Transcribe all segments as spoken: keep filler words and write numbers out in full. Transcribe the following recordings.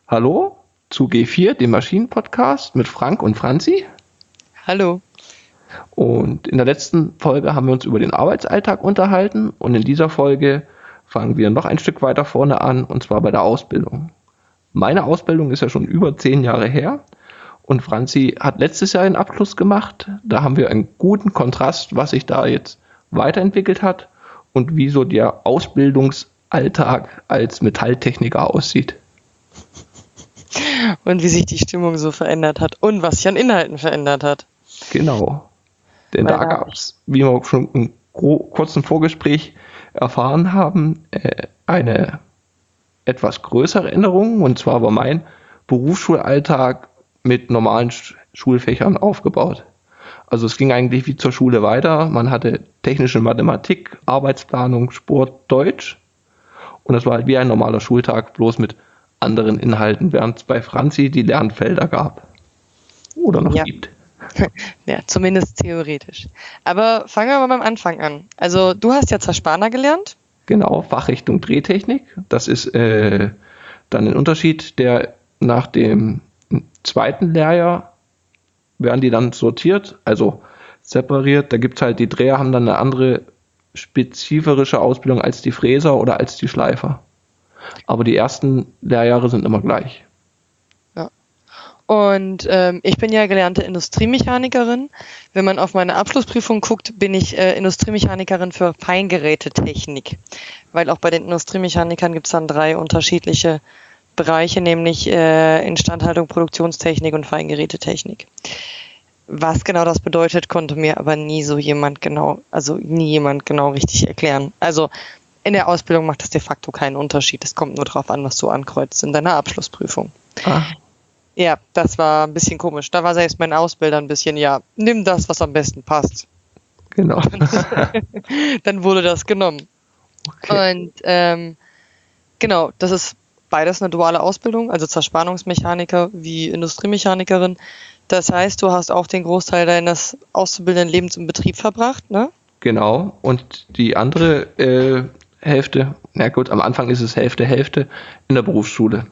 Hallo zu G vier, dem Maschinen-Podcast mit Frank und Franzi. Hallo. Und in der letzten Folge haben wir uns über den Arbeitsalltag unterhalten und in dieser Folge fangen wir noch ein Stück weiter vorne an, und zwar bei der Ausbildung. Meine Ausbildung ist ja schon über zehn Jahre her und Franzi hat letztes Jahr den Abschluss gemacht. Da haben wir einen guten Kontrast, was sich da jetzt weiterentwickelt hat und wie so der Ausbildungsalltag als Metalltechniker aussieht. Und wie sich die Stimmung so verändert hat und was sich an Inhalten verändert hat. Genau. Denn Weil da gab es, wie wir schon im kurzen Vorgespräch erfahren haben, äh, eine etwas größere Änderung. Und zwar war mein Berufsschulalltag mit normalen Sch- Schulfächern aufgebaut. Also es ging eigentlich wie zur Schule weiter. Man hatte technische Mathematik, Arbeitsplanung, Sport, Deutsch. Und das war halt wie ein normaler Schultag, bloß mit anderen Inhalten, während es bei Franzi die Lernfelder gab. Oder noch Ja. gibt. Ja, zumindest theoretisch. Aber fangen wir mal beim Anfang an. Also du hast ja Zerspaner gelernt. Genau, Fachrichtung Drehtechnik. Das ist äh, dann ein Unterschied, der nach dem zweiten Lehrjahr werden die dann sortiert, also separiert. Da gibt es halt, die Dreher haben dann eine andere spezifische Ausbildung als die Fräser oder als die Schleifer. Aber die ersten Lehrjahre sind immer gleich. Und ähm, ich bin ja gelernte Industriemechanikerin. Wenn man auf meine Abschlussprüfung guckt, bin ich äh, Industriemechanikerin für Feingerätetechnik. Weil auch bei den Industriemechanikern gibt es dann drei unterschiedliche Bereiche, nämlich äh, Instandhaltung, Produktionstechnik und Feingerätetechnik. Was genau das bedeutet, konnte mir aber nie so jemand genau, also nie jemand genau richtig erklären. Also in der Ausbildung macht das de facto keinen Unterschied. Es kommt nur darauf an, was du ankreuzt in deiner Abschlussprüfung. Ah, Ja, das war ein bisschen komisch. Da war selbst mein Ausbilder ein bisschen, ja, nimm das, was am besten passt. genau. Dann wurde das genommen. Okay. Und ähm, genau, das ist beides eine duale Ausbildung, also Zerspannungsmechaniker wie Industriemechanikerin. Das heißt, du hast auch den Großteil deines auszubildenden Lebens im Betrieb verbracht, ne? Genau. Und die andere äh, Hälfte, na gut, am Anfang ist es Hälfte, Hälfte in der Berufsschule.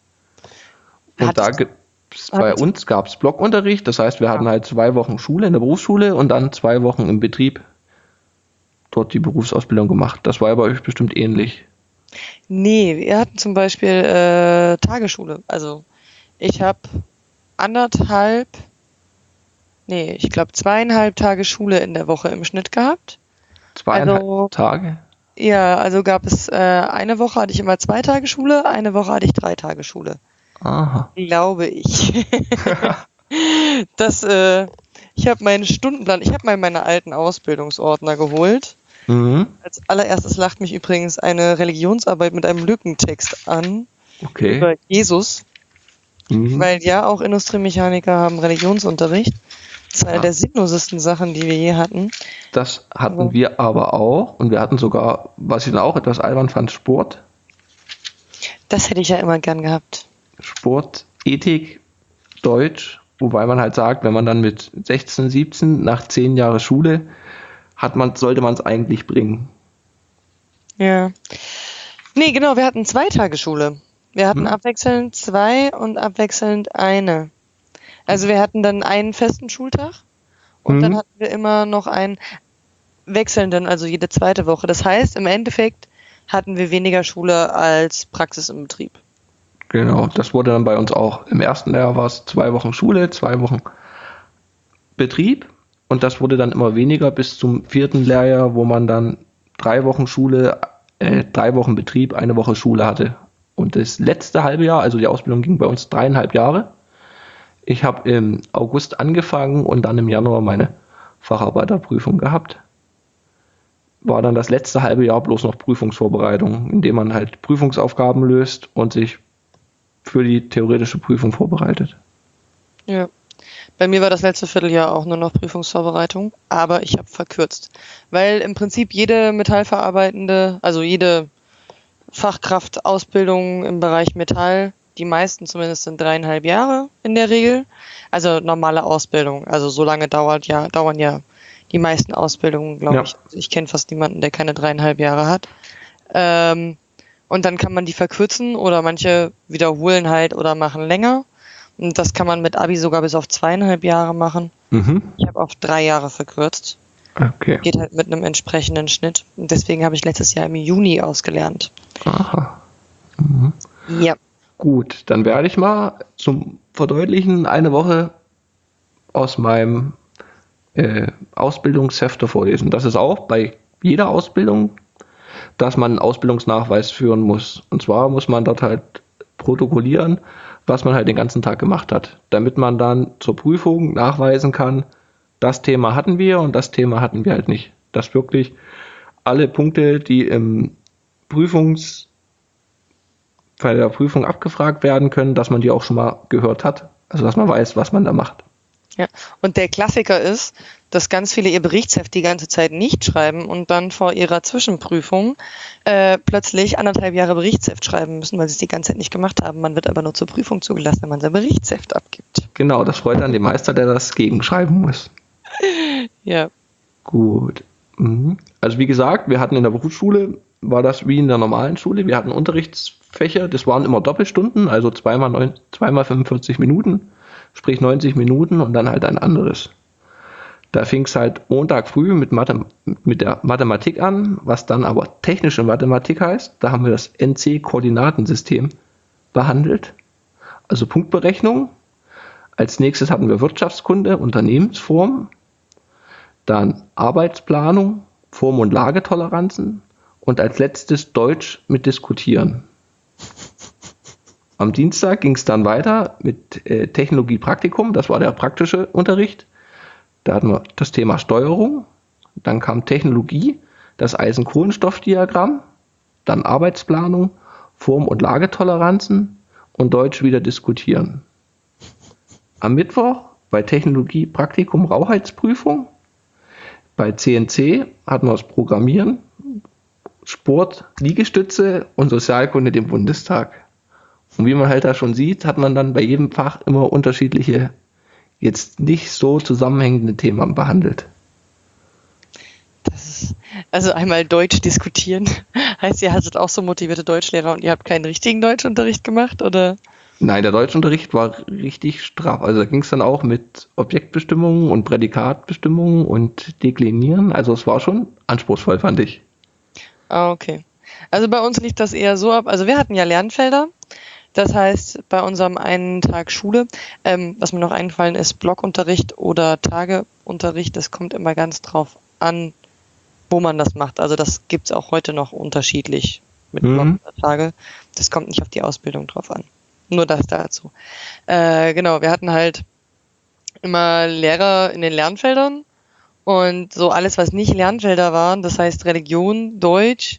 Und Hat- da gibt's, bei hat- uns gab es Blockunterricht, das heißt, wir hatten halt zwei Wochen Schule in der Berufsschule und dann zwei Wochen im Betrieb dort die Berufsausbildung gemacht. Das war ja bei euch bestimmt ähnlich. Nee, wir hatten zum Beispiel äh, Tagesschule. Also ich habe anderthalb, nee, ich glaube zweieinhalb Tage Schule in der Woche im Schnitt gehabt. Zweieinhalb Also- Tage. Ja, also gab es äh, eine Woche hatte ich immer zwei Tage Schule, eine Woche hatte ich drei Tage Schule. Aha. Glaube ich. das, äh, ich habe meinen Stundenplan, ich habe mal meine alten Ausbildungsordner geholt. Mhm. Als allererstes lacht mich übrigens eine Religionsarbeit mit einem Lückentext an Okay. über Jesus, Mhm. weil ja auch Industriemechaniker haben Religionsunterricht. Das ist eine Ah. der sinnlosesten Sachen, die wir je hatten. Das hatten Aber- wir aber auch. Und wir hatten sogar, was ich dann auch etwas albern fand, Sport. Das hätte ich ja immer gern gehabt. Sport, Ethik, Deutsch. Wobei man halt sagt, wenn man dann mit sechzehn, siebzehn nach zehn Jahre Schule hat man, sollte man es eigentlich bringen. Ja. Nee, genau, wir hatten zwei Tage Schule. Wir hatten Hm. abwechselnd zwei und abwechselnd eine. Also wir hatten dann einen festen Schultag und Mhm. dann hatten wir immer noch einen wechselnden, also jede zweite Woche. Das heißt, im Endeffekt hatten wir weniger Schule als Praxis im Betrieb. Genau, das wurde dann bei uns auch. Im ersten Lehrjahr war es zwei Wochen Schule, zwei Wochen Betrieb und das wurde dann immer weniger bis zum vierten Lehrjahr, wo man dann drei Wochen Schule, äh, drei Wochen Betrieb, eine Woche Schule hatte. Und das letzte halbe Jahr, also die Ausbildung ging bei uns dreieinhalb Jahre. Ich habe im August angefangen und dann im Januar meine Facharbeiterprüfung gehabt. War dann das letzte halbe Jahr bloß noch Prüfungsvorbereitung, indem man halt Prüfungsaufgaben löst und sich für die theoretische Prüfung vorbereitet. Ja. Bei mir war das letzte Vierteljahr auch nur noch Prüfungsvorbereitung, aber ich habe verkürzt. Weil im Prinzip jede Metallverarbeitende, also jede Fachkraftausbildung im Bereich Metall, die meisten zumindest sind dreieinhalb Jahre in der Regel. Also normale Ausbildung. Also so lange dauert ja, dauern ja die meisten Ausbildungen, glaube Ja. ich. Also ich kenne fast niemanden, der keine dreieinhalb Jahre hat. Ähm, Und dann kann man die verkürzen oder manche wiederholen halt oder machen länger. Und das kann man mit Abi sogar bis auf zweieinhalb Jahre machen. Mhm. Ich habe auf drei Jahre verkürzt. Okay. Geht halt mit einem entsprechenden Schnitt. Und deswegen habe ich letztes Jahr im Juni ausgelernt. Aha. Mhm. Ja. Gut, dann werde ich mal zum Verdeutlichen eine Woche aus meinem äh, Ausbildungshefte vorlesen. Das ist auch bei jeder Ausbildung, dass man einen Ausbildungsnachweis führen muss. Und zwar muss man dort halt protokollieren, was man halt den ganzen Tag gemacht hat, damit man dann zur Prüfung nachweisen kann, das Thema hatten wir und das Thema hatten wir halt nicht. Dass wirklich alle Punkte, die im Prüfungs, bei der Prüfung abgefragt werden können, dass man die auch schon mal gehört hat. Also dass man weiß, was man da macht. Ja, und der Klassiker ist, dass ganz viele ihr Berichtsheft die ganze Zeit nicht schreiben und dann vor ihrer Zwischenprüfung äh, plötzlich anderthalb Jahre Berichtsheft schreiben müssen, weil sie es die ganze Zeit nicht gemacht haben. Man wird aber nur zur Prüfung zugelassen, wenn man sein Berichtsheft abgibt. Genau, das freut dann den Meister, der das gegenschreiben muss. Ja. Gut. Mhm. Also wie gesagt, wir hatten in der Berufsschule, war das wie in der normalen Schule, wir hatten Unterrichtsfächer, das waren immer Doppelstunden, also zweimal, neun, zweimal fünfundvierzig Minuten, sprich neunzig Minuten und dann halt ein anderes. Da fing es halt Montag früh mit, Mathe, mit der Mathematik an, was dann aber technische Mathematik heißt. Da haben wir das N C-Koordinatensystem behandelt, also Punktberechnung. Als nächstes hatten wir Wirtschaftskunde, Unternehmensform, dann Arbeitsplanung, Form- und Lagetoleranzen und als letztes Deutsch mit Diskutieren. Am Dienstag ging es dann weiter mit äh, Technologie-Praktikum, das war der praktische Unterricht. Da hatten wir das Thema Steuerung, dann kam Technologie, das Eisen-Kohlenstoff-Diagramm, dann Arbeitsplanung, Form- und Lagetoleranzen und Deutsch wieder diskutieren. Am Mittwoch bei Technologie Praktikum Rauchheitsprüfung, bei C N C hatten wir das Programmieren, Sport, Liegestütze und Sozialkunde den Bundestag. Und wie man halt da schon sieht, hat man dann bei jedem Fach immer unterschiedliche, jetzt nicht so zusammenhängende Themen behandelt. Das ist, also einmal Deutsch diskutieren. Heißt, ihr hattet auch so motivierte Deutschlehrer und ihr habt keinen richtigen Deutschunterricht gemacht, oder? Nein, der Deutschunterricht war richtig straff. Also da ging es dann auch mit Objektbestimmungen und Prädikatbestimmungen und Deklinieren. Also es war schon anspruchsvoll, fand ich. Ah, okay. Also bei uns lief das eher so ab. Also wir hatten ja Lernfelder. Das heißt, bei unserem einen Tag Schule, ähm, was mir noch eingefallen ist, Blockunterricht oder Tageunterricht, das kommt immer ganz drauf an, wo man das macht. Also das gibt's auch heute noch unterschiedlich mit Mhm. Block oder Tage. Das kommt nicht auf die Ausbildung drauf an. Nur das dazu. Äh, genau, wir hatten halt immer Lehrer in den Lernfeldern und so alles, was nicht Lernfelder waren, das heißt Religion, Deutsch,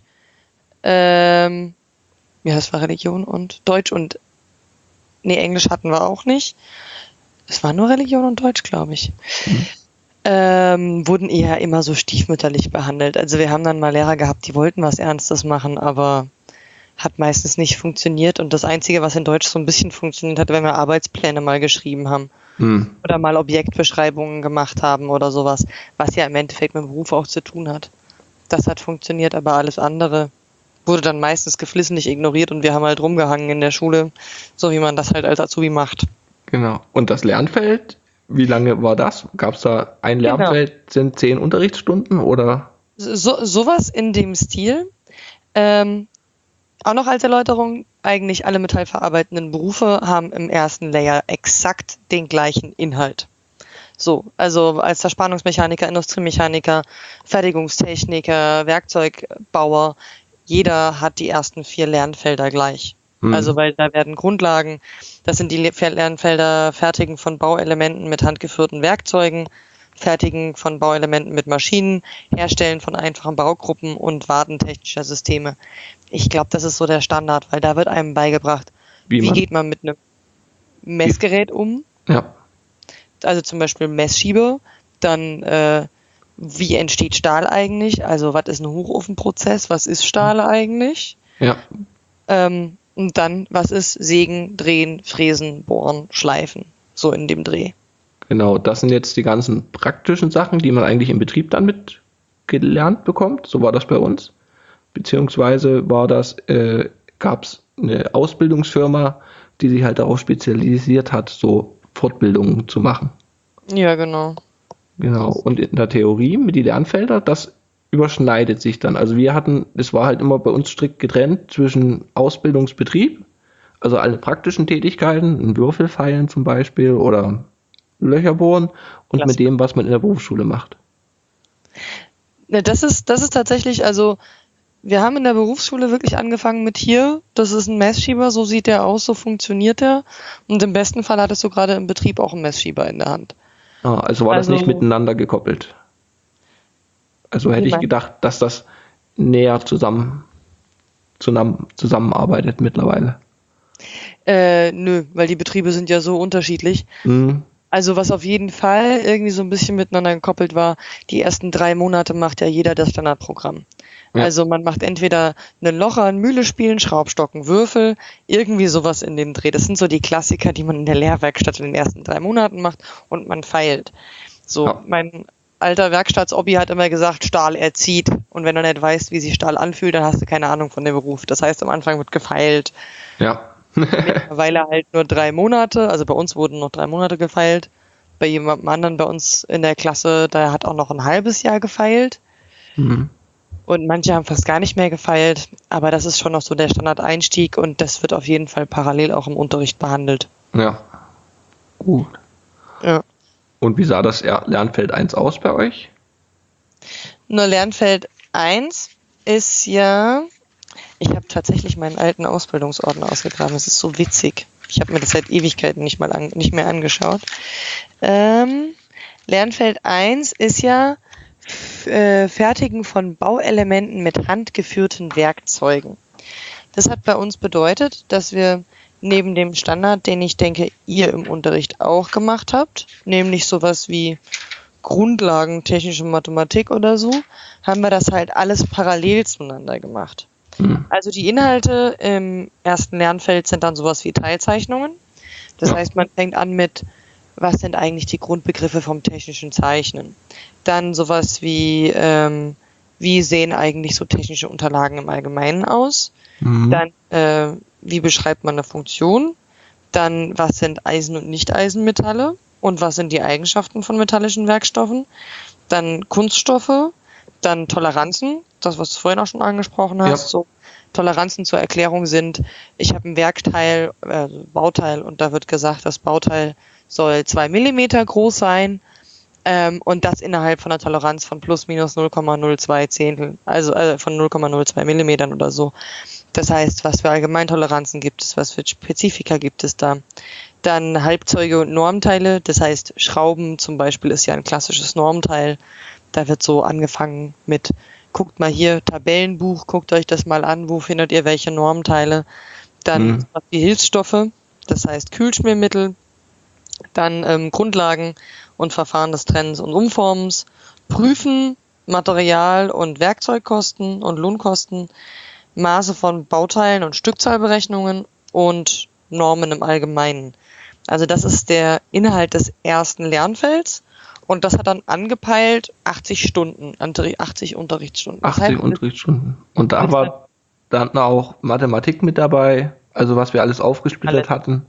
ähm, ja, das war Religion und Deutsch und, nee, Englisch hatten wir auch nicht. Es war nur Religion und Deutsch, glaube ich. Mhm. Ähm, wurden eher immer so stiefmütterlich behandelt. Also wir haben dann mal Lehrer gehabt, die wollten was Ernstes machen, aber hat meistens nicht funktioniert. Und das Einzige, was in Deutsch so ein bisschen funktioniert hat, wenn wir Arbeitspläne mal geschrieben haben. Hm. Oder mal Objektbeschreibungen gemacht haben oder sowas, was ja im Endeffekt mit dem Beruf auch zu tun hat. Das hat funktioniert, aber alles andere wurde dann meistens geflissentlich ignoriert und wir haben halt rumgehangen in der Schule, so wie man das halt als Azubi macht. Genau. Und das Lernfeld, wie lange war das? Gab es da ein Lernfeld, genau. Sind zehn Unterrichtsstunden oder? So, sowas in dem Stil. Ähm, auch noch als Erläuterung, eigentlich alle metallverarbeitenden Berufe haben im ersten Layer exakt den gleichen Inhalt. So, also als Zerspannungsmechaniker, Industriemechaniker, Fertigungstechniker, Werkzeugbauer, jeder hat die ersten vier Lernfelder gleich. Mhm. Also weil da werden Grundlagen, das sind die Lernfelder Fertigen von Bauelementen mit handgeführten Werkzeugen, Fertigen von Bauelementen mit Maschinen, Herstellen von einfachen Baugruppen und Warten technischer Systeme. Ich glaube, das ist so der Standard, weil da wird einem beigebracht, wie, wie geht man mit einem Messgerät um. Ja. Also zum Beispiel Messschieber, dann äh, wie entsteht Stahl eigentlich, also was ist ein Hochofenprozess, was ist Stahl eigentlich. Ja. Ähm, und dann, was ist Sägen, Drehen, Fräsen, Bohren, Schleifen, so in dem Dreh. Genau, das sind jetzt die ganzen praktischen Sachen, die man eigentlich im Betrieb dann mit gelernt bekommt. So war das bei uns. Beziehungsweise war das äh, gab es eine Ausbildungsfirma, die sich halt darauf spezialisiert hat, so Fortbildungen zu machen. Ja, genau. Genau. Und in der Theorie mit den Lernfelder, das überschneidet sich dann. Also wir hatten, es war halt immer bei uns strikt getrennt zwischen Ausbildungsbetrieb, also alle praktischen Tätigkeiten, ein Würfelfeilen zum Beispiel oder Löcher bohren und Klasse. mit dem, was man in der Berufsschule macht. Ne, das ist, das ist tatsächlich, also wir haben in der Berufsschule wirklich angefangen mit hier, das ist ein Messschieber, so sieht der aus, so funktioniert der. Und im besten Fall hattest du gerade im Betrieb auch einen Messschieber in der Hand. Ah, also war Also- das nicht miteinander gekoppelt. Also hätte Wie ich meinst du? gedacht, dass das näher zusammen, zusammen zusammenarbeitet mittlerweile. Äh, nö, weil die Betriebe sind ja so unterschiedlich. Hm, Also was auf jeden Fall irgendwie so ein bisschen miteinander gekoppelt war, die ersten drei Monate macht ja jeder das Standardprogramm. Ja. Also man macht entweder einen Locher, ein Mühle spielen, Schraubstocken, Würfel, irgendwie sowas in dem Dreh. Das sind so die Klassiker, die man in der Lehrwerkstatt in den ersten drei Monaten macht und man feilt. So, Ja. mein alter Werkstatts-Obi hat immer gesagt, Stahl erzieht. Und wenn du nicht weißt, wie sich Stahl anfühlt, dann hast du keine Ahnung von dem Beruf. Das heißt, am Anfang wird gefeilt. ja. Mittlerweile halt nur drei Monate, also bei uns wurden noch drei Monate gefeilt. Bei jemandem anderen bei uns in der Klasse, der hat auch noch ein halbes Jahr gefeilt. Hm. Und manche haben fast gar nicht mehr gefeilt. Aber das ist schon noch so der Standardeinstieg und das wird auf jeden Fall parallel auch im Unterricht behandelt. Ja. Gut. Ja. Und wie sah das Er- Lernfeld eins aus bei euch? Nur Lernfeld eins ist ja, ich habe tatsächlich meinen alten Ausbildungsordner ausgegraben. Das ist so witzig. Ich habe mir das seit Ewigkeiten nicht mal an, nicht mehr angeschaut. Ähm, Lernfeld eins ist ja f- äh, Fertigen von Bauelementen mit handgeführten Werkzeugen. Das hat bei uns bedeutet, dass wir neben dem Standard, den ich denke, ihr im Unterricht auch gemacht habt, nämlich sowas wie Grundlagen technische Mathematik oder so, haben wir das halt alles parallel zueinander gemacht. Hm. Also die Inhalte im ersten Lernfeld sind dann sowas wie Teilzeichnungen. Das Ja. heißt, man fängt an mit, was sind eigentlich die Grundbegriffe vom technischen Zeichnen? Dann sowas wie, ähm, wie sehen eigentlich so technische Unterlagen im Allgemeinen aus? Mhm. Dann, äh, wie beschreibt man eine Funktion? Dann, was sind Eisen- und Nicht-Eisenmetalle? Und was sind die Eigenschaften von metallischen Werkstoffen? Dann Kunststoffe, dann Toleranzen, das, was du vorhin auch schon angesprochen hast. Ja. So Toleranzen zur Erklärung sind, ich habe ein Werkteil, äh, Bauteil, und da wird gesagt, das Bauteil soll zwei Millimeter groß sein, ähm, und das innerhalb von einer Toleranz von plus minus null Komma null zwei Zehntel, also äh, von null Komma null zwei Millimetern oder so. Das heißt, was für Allgemeintoleranzen gibt es, was für Spezifika gibt es da. Dann Halbzeuge und Normteile, das heißt Schrauben zum Beispiel ist ja ein klassisches Normteil. Da wird so angefangen mit, guckt mal hier, Tabellenbuch, guckt euch das mal an, wo findet ihr welche Normteile. Dann Mhm. die Hilfsstoffe, das heißt Kühlschmiermittel. Dann ähm, Grundlagen und Verfahren des Trennens und Umformens. Prüfen, Material- und Werkzeugkosten und Lohnkosten. Maße von Bauteilen und Stückzahlberechnungen und Normen im Allgemeinen. Also das ist der Inhalt des ersten Lernfelds und das hat dann angepeilt achtzig Stunden, achtzig Unterrichtsstunden. Das achtzig heißt, Unterrichtsstunden. Und da das war dann auch Mathematik mit dabei, also was wir alles aufgesplittert Alles. hatten.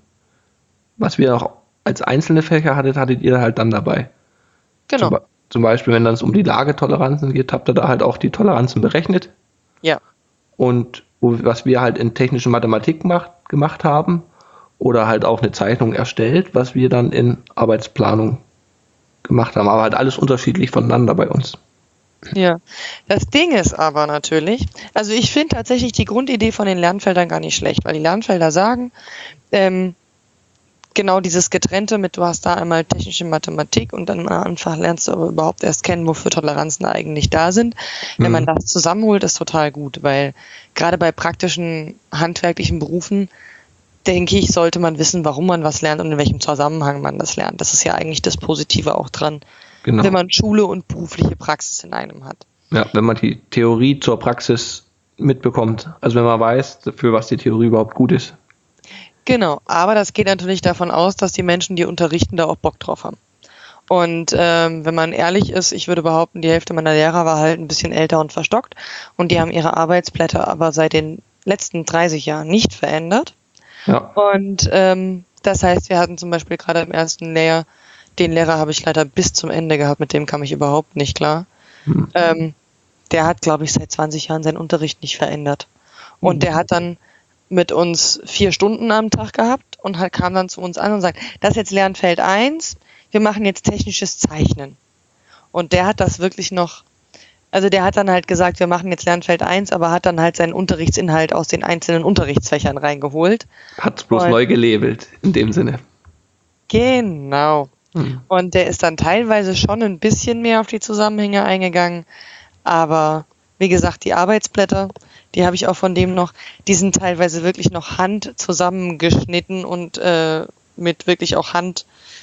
Was wir noch als einzelne Fächer hattet, hattet ihr halt dann dabei. Genau, Zum, Be- zum Beispiel, wenn dann es um die Lagetoleranzen geht, habt ihr da halt auch die Toleranzen berechnet. ja. Und wo, was wir halt in technischen Mathematik gemacht, gemacht haben oder halt auch eine Zeichnung erstellt, was wir dann in Arbeitsplanung gemacht haben. Aber halt alles unterschiedlich voneinander bei uns. Ja, das Ding ist aber natürlich, also ich finde tatsächlich die Grundidee von den Lernfeldern gar nicht schlecht, weil die Lernfelder sagen, ähm, genau dieses Getrennte mit, du hast da einmal technische Mathematik und dann einfach lernst du aber überhaupt erst kennen, wofür Toleranzen eigentlich da sind. Wenn man Mhm. das zusammenholt, ist total gut, weil gerade bei praktischen, handwerklichen Berufen, denke ich, sollte man wissen, warum man was lernt und in welchem Zusammenhang man das lernt. Das ist ja eigentlich das Positive auch dran, Genau. wenn man Schule und berufliche Praxis in einem hat. Ja, wenn man die Theorie zur Praxis mitbekommt. Also wenn man weiß, für was die Theorie überhaupt gut ist. Genau, aber das geht natürlich davon aus, dass die Menschen, die unterrichten, da auch Bock drauf haben. Und ähm, wenn man ehrlich ist, ich würde behaupten, die Hälfte meiner Lehrer war halt ein bisschen älter und verstockt und die haben ihre Arbeitsblätter aber seit den letzten dreißig Jahren nicht verändert. Ja. Und ähm, das heißt, wir hatten zum Beispiel gerade im ersten Lehrjahr, den Lehrer habe ich leider bis zum Ende gehabt, mit dem kam ich überhaupt nicht klar. Hm. Ähm, der hat, glaube ich, seit zwanzig Jahren seinen Unterricht nicht verändert. Und Mhm. der hat dann mit uns vier Stunden am Tag gehabt und halt kam dann zu uns an und sagt, das ist jetzt Lernfeld eins, wir machen jetzt technisches Zeichnen. Und der hat das wirklich noch, also der hat dann halt gesagt, wir machen jetzt Lernfeld eins, aber hat dann halt seinen Unterrichtsinhalt aus den einzelnen Unterrichtsfächern reingeholt. Hat's bloß Und- neu gelabelt, in dem Sinne. Genau. Hm. Und der ist dann teilweise schon ein bisschen mehr auf die Zusammenhänge eingegangen, aber wie gesagt, die Arbeitsblätter, die habe ich auch von dem noch, die sind teilweise wirklich noch Hand zusammengeschnitten und äh, mit wirklich auch Hand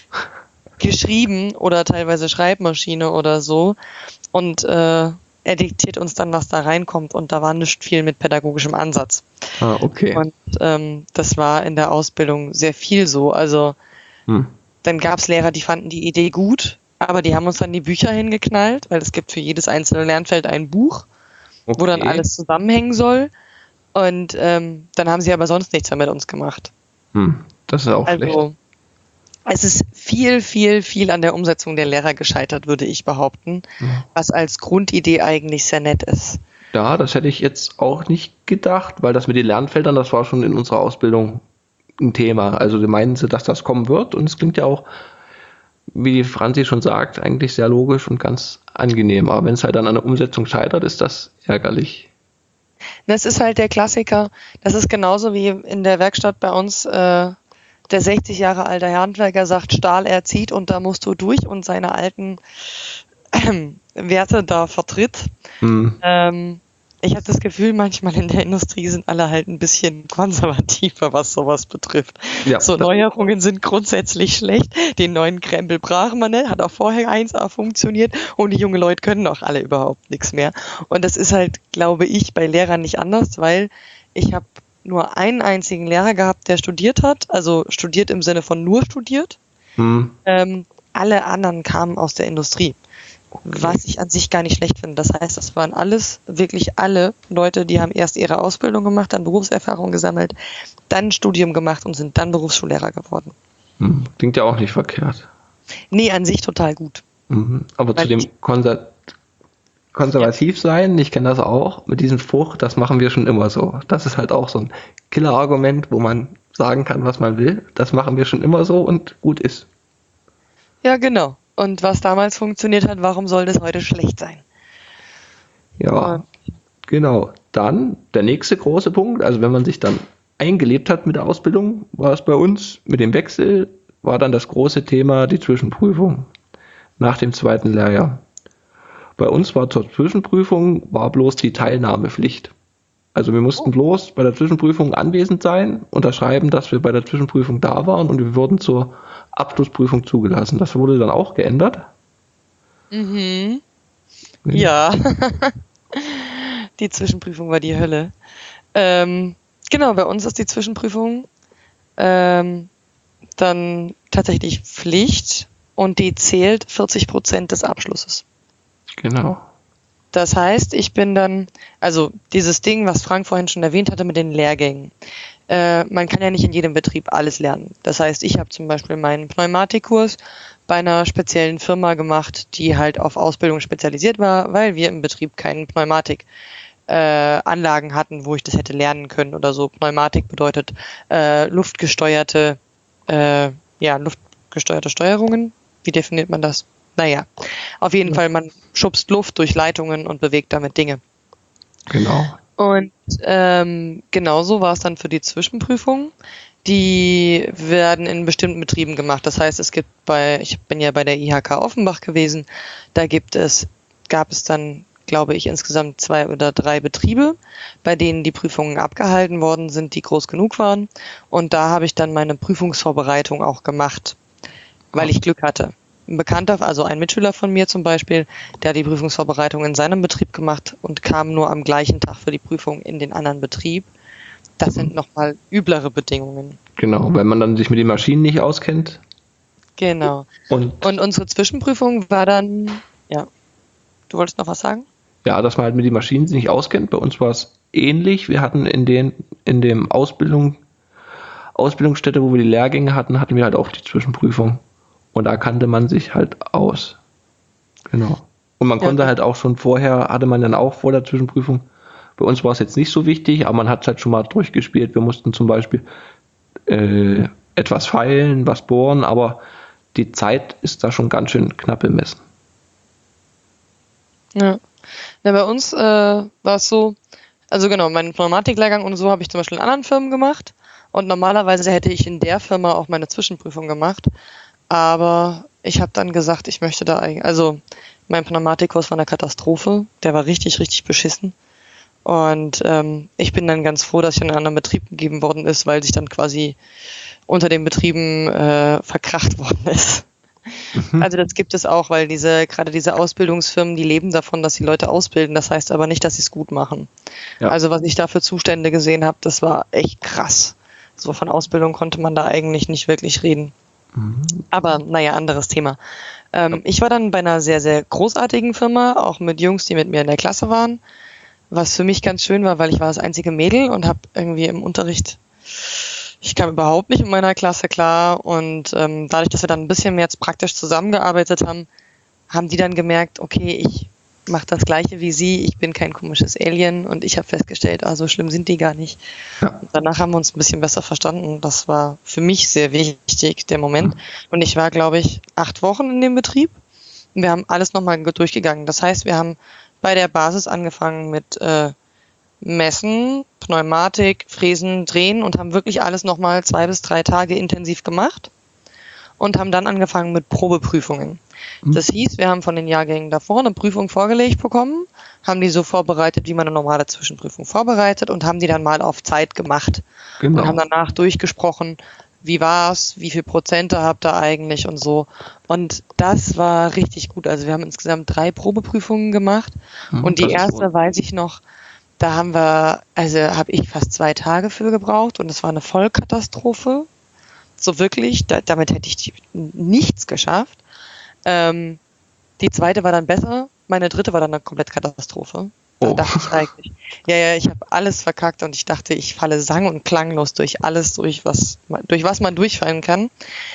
geschrieben oder teilweise Schreibmaschine oder so. Und äh, er diktiert uns dann, was da reinkommt und da war nicht viel mit pädagogischem Ansatz. Ah, okay. Und ähm, das war in der Ausbildung sehr viel so. Also Hm. dann gab es Lehrer, die fanden die Idee gut, aber die haben uns dann die Bücher hingeknallt, weil es gibt für jedes einzelne Lernfeld ein Buch, Okay. wo dann alles zusammenhängen soll. Und ähm, dann haben sie aber sonst nichts mehr mit uns gemacht. Hm. Das ist auch schlecht. Also es ist viel, viel, viel an der Umsetzung der Lehrer gescheitert, würde ich behaupten, Ja. was als Grundidee eigentlich sehr nett ist. Ja, das hätte ich jetzt auch nicht gedacht, weil das mit den Lernfeldern, das war schon in unserer Ausbildung ein Thema. Also die meinen sie, dass das kommen wird und es klingt ja auch, wie die Franzi schon sagt, eigentlich sehr logisch und ganz angenehm. Aber wenn es halt dann an der Umsetzung scheitert, ist das ärgerlich. Das ist halt der Klassiker. Das ist genauso wie in der Werkstatt bei uns, äh, der sechzig Jahre alte Handwerker sagt, Stahl erzieht und da musst du durch und seine alten äh, Werte da vertritt. Hm. Ähm, ich habe das Gefühl, manchmal in der Industrie sind alle halt ein bisschen konservativer, was sowas betrifft. Ja, So das- Neuerungen sind grundsätzlich schlecht. Den neuen Krempel brach man nicht, hat auch vorher eins A funktioniert und die jungen Leute können auch alle überhaupt nichts mehr. Und das ist halt, glaube ich, bei Lehrern nicht anders, weil ich habe nur einen einzigen Lehrer gehabt, der studiert hat, also studiert im Sinne von nur studiert. Hm. Ähm, alle anderen kamen aus der Industrie. Was ich an sich gar nicht schlecht finde. Das heißt, das waren alles, wirklich alle Leute, die haben erst ihre Ausbildung gemacht, dann Berufserfahrung gesammelt, dann ein Studium gemacht und sind dann Berufsschullehrer geworden. Hm. Klingt ja auch nicht verkehrt. Nee, an sich total gut. Mhm. Aber Weil zu dem ich- Konser konservativ sein, ich kenne das auch, mit diesem Spruch, das machen wir schon immer so. Das ist halt auch so ein Killer-Argument, wo man sagen kann, was man will. Das machen wir schon immer so und gut ist. Ja, genau. Und was damals funktioniert hat, warum soll das heute schlecht sein? Ja, genau. Dann der nächste große Punkt, also wenn man sich dann eingelebt hat mit der Ausbildung, war es bei uns mit dem Wechsel, war dann das große Thema die Zwischenprüfung nach dem zweiten Lehrjahr. Bei uns war zur Zwischenprüfung war bloß die Teilnahmepflicht. Also wir mussten bloß bei der Zwischenprüfung anwesend sein, unterschreiben, dass wir bei der Zwischenprüfung da waren und wir wurden zur Abschlussprüfung zugelassen. Das wurde dann auch geändert. Mhm. Ja. Die Zwischenprüfung war die Hölle. Ähm, genau, bei uns ist die Zwischenprüfung ähm, dann tatsächlich Pflicht und die zählt vierzig Prozent des Abschlusses. Genau. Das heißt, ich bin dann, also dieses Ding, was Frank vorhin schon erwähnt hatte mit den Lehrgängen. Äh, man kann ja nicht in jedem Betrieb alles lernen. Das heißt, ich habe zum Beispiel meinen Pneumatikkurs bei einer speziellen Firma gemacht, die halt auf Ausbildung spezialisiert war, weil wir im Betrieb keine Pneumatik äh, Anlagen hatten, wo ich das hätte lernen können oder so. Pneumatik bedeutet äh, luftgesteuerte, äh, ja, luftgesteuerte Steuerungen. Wie definiert man das? Naja, auf jeden Ja. Fall, man schubst Luft durch Leitungen und bewegt damit Dinge. Genau. Und ähm, genauso war es dann für die Zwischenprüfung. Die werden in bestimmten Betrieben gemacht. Das heißt, es gibt bei, ich bin ja bei der I H K Offenbach gewesen, da gibt es, gab es dann, glaube ich, insgesamt zwei oder drei Betriebe, bei denen die Prüfungen abgehalten worden sind, die groß genug waren. Und da habe ich dann meine Prüfungsvorbereitung auch gemacht, weil ich Glück hatte. Ein Bekannter, also ein Mitschüler von mir zum Beispiel, der hat die Prüfungsvorbereitung in seinem Betrieb gemacht und kam nur am gleichen Tag für die Prüfung in den anderen Betrieb. Das sind nochmal üblere Bedingungen. Genau, weil man dann sich mit den Maschinen nicht auskennt. Genau. Und Und unsere Zwischenprüfung war dann, ja, du wolltest noch was sagen? ja, dass man halt mit den Maschinen sich nicht auskennt. Bei uns war es ähnlich. Wir hatten in den, in dem Ausbildung, Ausbildungsstätte, wo wir die Lehrgänge hatten, hatten wir halt auch die Zwischenprüfung. Und da kannte man sich halt aus. Genau. Und man konnte ja. halt auch schon vorher, hatte man dann auch vor der Zwischenprüfung, bei uns war es jetzt nicht so wichtig, aber man hat es halt schon mal durchgespielt. Wir mussten zum Beispiel äh, etwas feilen, was bohren, aber die Zeit ist da schon ganz schön knapp bemessen. Ja. Ja, bei uns äh, war es so, also genau, meinen Pneumatiklehrgang und so habe ich zum Beispiel in anderen Firmen gemacht und normalerweise hätte ich in der Firma auch meine Zwischenprüfung gemacht, aber ich habe dann gesagt, ich möchte da eigentlich, also mein Pneumatikkurs war eine Katastrophe, der war richtig, richtig beschissen und ähm, ich bin dann ganz froh, dass ich in einen anderen Betrieb gegeben worden ist, weil sich dann quasi unter den Betrieben äh, verkracht worden ist. Mhm. Also das gibt es auch, weil diese gerade diese Ausbildungsfirmen, die leben davon, dass sie Leute ausbilden. Das heißt aber nicht, dass sie es gut machen. Ja. Also was ich da für Zustände gesehen habe, das war echt krass. So von Ausbildung konnte man da eigentlich nicht wirklich reden. Mhm. Aber naja, anderes Thema. Ähm, ich war dann bei einer sehr, sehr großartigen Firma, auch mit Jungs, die mit mir in der Klasse waren. Was für mich ganz schön war, weil ich war das einzige Mädel und habe irgendwie im Unterricht... Ich kam überhaupt nicht in meiner Klasse klar und ähm, dadurch, dass wir dann ein bisschen mehr jetzt praktisch zusammengearbeitet haben, haben die dann gemerkt, okay, ich mache das Gleiche wie sie, ich bin kein komisches Alien und ich habe festgestellt, ah, so schlimm sind die gar nicht. Ja. Und danach haben wir uns ein bisschen besser verstanden. Das war für mich sehr wichtig, der Moment. Mhm. Und ich war, glaube ich, acht Wochen in dem Betrieb und wir haben alles nochmal durchgegangen. Das heißt, wir haben bei der Basis angefangen mit äh, Messen, Pneumatik, Fräsen, Drehen und haben wirklich alles nochmal zwei bis drei Tage intensiv gemacht und haben dann angefangen mit Probeprüfungen. Mhm. Das hieß, wir haben von den Jahrgängen davor eine Prüfung vorgelegt bekommen, haben die so vorbereitet, wie man eine normale Zwischenprüfung vorbereitet und haben die dann mal auf Zeit gemacht. Genau. Und haben danach durchgesprochen, wie war's, wie viel Prozente habt ihr eigentlich und so. Und das war richtig gut. Also wir haben insgesamt drei Probeprüfungen gemacht mhm, und die erste weiß ich noch, da haben wir, also habe ich fast zwei Tage für gebraucht und es war eine Vollkatastrophe. So wirklich, da, damit hätte ich nichts geschafft. Ähm, die zweite war dann besser, meine dritte war dann eine komplett Katastrophe. Da oh. dachte ich eigentlich, ja, ja, ich habe alles verkackt und ich dachte, ich falle sang- und klanglos durch alles, durch was, durch was man durchfallen kann.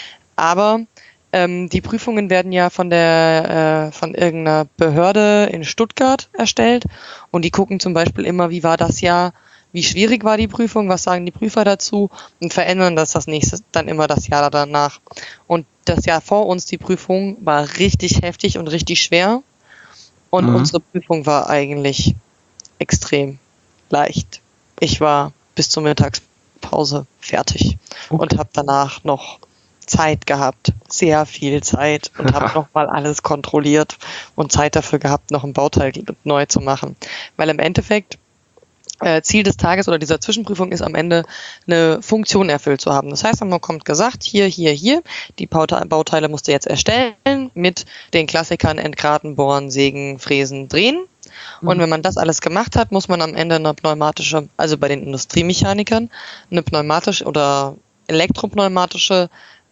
Aber Ähm, die Prüfungen werden ja von der äh, von irgendeiner Behörde in Stuttgart erstellt und die gucken zum Beispiel immer, wie war das Jahr, wie schwierig war die Prüfung, was sagen die Prüfer dazu und verändern das das nächste dann immer das Jahr danach. Und das Jahr vor uns, die Prüfung, war richtig heftig und richtig schwer und mhm. unsere Prüfung war eigentlich extrem leicht. Ich war bis zur Mittagspause fertig okay. und habe danach noch Zeit gehabt, sehr viel Zeit und habe nochmal alles kontrolliert und Zeit dafür gehabt, noch ein Bauteil neu zu machen. Weil im Endeffekt äh, Ziel des Tages oder dieser Zwischenprüfung ist am Ende eine Funktion erfüllt zu haben. Das heißt, man kommt gesagt, hier, hier, hier, die Bauteile musst du jetzt erstellen mit den Klassikern entgraten, bohren, sägen, fräsen, drehen. Und mhm. wenn man das alles gemacht hat, muss man am Ende eine pneumatische, also bei den Industriemechanikern, eine pneumatische oder elektropneumatische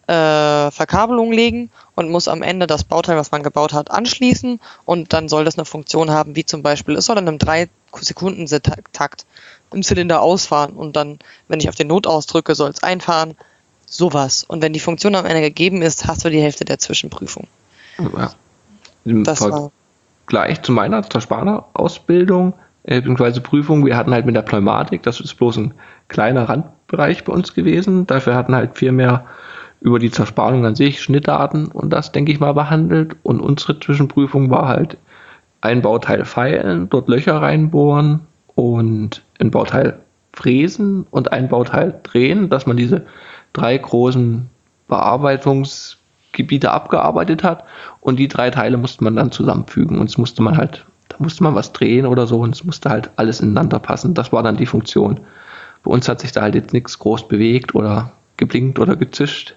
Äh, Verkabelung legen und muss am Ende das Bauteil, was man gebaut hat, anschließen und dann soll das eine Funktion haben, wie zum Beispiel, es soll in einem drei Sekunden Takt im Zylinder ausfahren und dann, wenn ich auf den Not ausdrücke, soll es einfahren, sowas. Und wenn die Funktion am Ende gegeben ist, hast du die Hälfte der Zwischenprüfung. Ja. Im das war gleich zu meiner Zerspaner-Ausbildung, äh, beziehungsweise Prüfung, wir hatten halt mit der Pneumatik, das ist bloß ein kleiner Randbereich bei uns gewesen, dafür hatten halt viel mehr über die Zersparung an sich, Schnittdaten und das, denke ich mal, behandelt. Und unsere Zwischenprüfung war halt ein Bauteil feilen, dort Löcher reinbohren und ein Bauteil fräsen und ein Bauteil drehen, dass man diese drei großen Bearbeitungsgebiete abgearbeitet hat und die drei Teile musste man dann zusammenfügen und es musste man halt, da musste man was drehen oder so und es musste halt alles ineinander passen. Das war dann die Funktion. Bei uns hat sich da halt jetzt nichts groß bewegt oder geblinkt oder gezischt.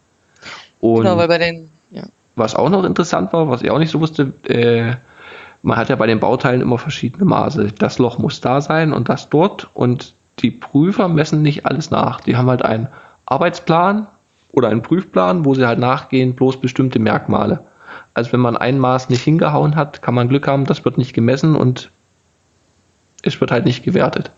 Und genau, weil bei den, ja. Was auch noch interessant war, was ich auch nicht so wusste, äh, man hat ja bei den Bauteilen immer verschiedene Maße. Das Loch muss da sein und das dort und die Prüfer messen nicht alles nach. Die haben halt einen Arbeitsplan oder einen Prüfplan, wo sie halt nachgehen, bloß bestimmte Merkmale. Also wenn man ein Maß nicht hingehauen hat, kann man Glück haben, das wird nicht gemessen und es wird halt nicht gewertet.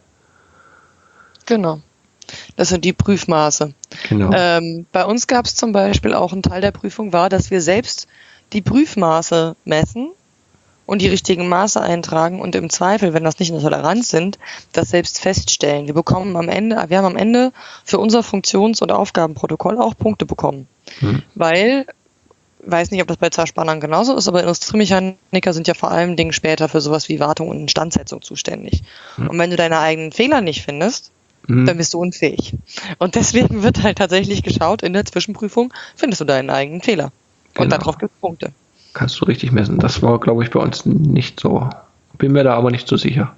Genau. Das sind die Prüfmaße. Genau. Ähm, bei uns gab es zum Beispiel auch ein Teil der Prüfung war, dass wir selbst die Prüfmaße messen und die richtigen Maße eintragen und im Zweifel, wenn das nicht eine Toleranz sind, das selbst feststellen. Wir bekommen am Ende, wir haben am Ende für unser Funktions- und Aufgabenprotokoll auch Punkte bekommen. Hm. Weil, weiß nicht, ob das bei Zerspannern genauso ist, aber Industriemechaniker sind ja vor allem Dingen später für sowas wie Wartung und Instandsetzung zuständig. Hm. Und wenn du deine eigenen Fehler nicht findest, hm. dann bist du unfähig. Und deswegen wird halt tatsächlich geschaut, in der Zwischenprüfung findest du deinen eigenen Fehler. Genau. Und darauf gibt es Punkte. Kannst du richtig messen. Das war, glaube ich, bei uns nicht so. Bin mir da aber nicht so sicher.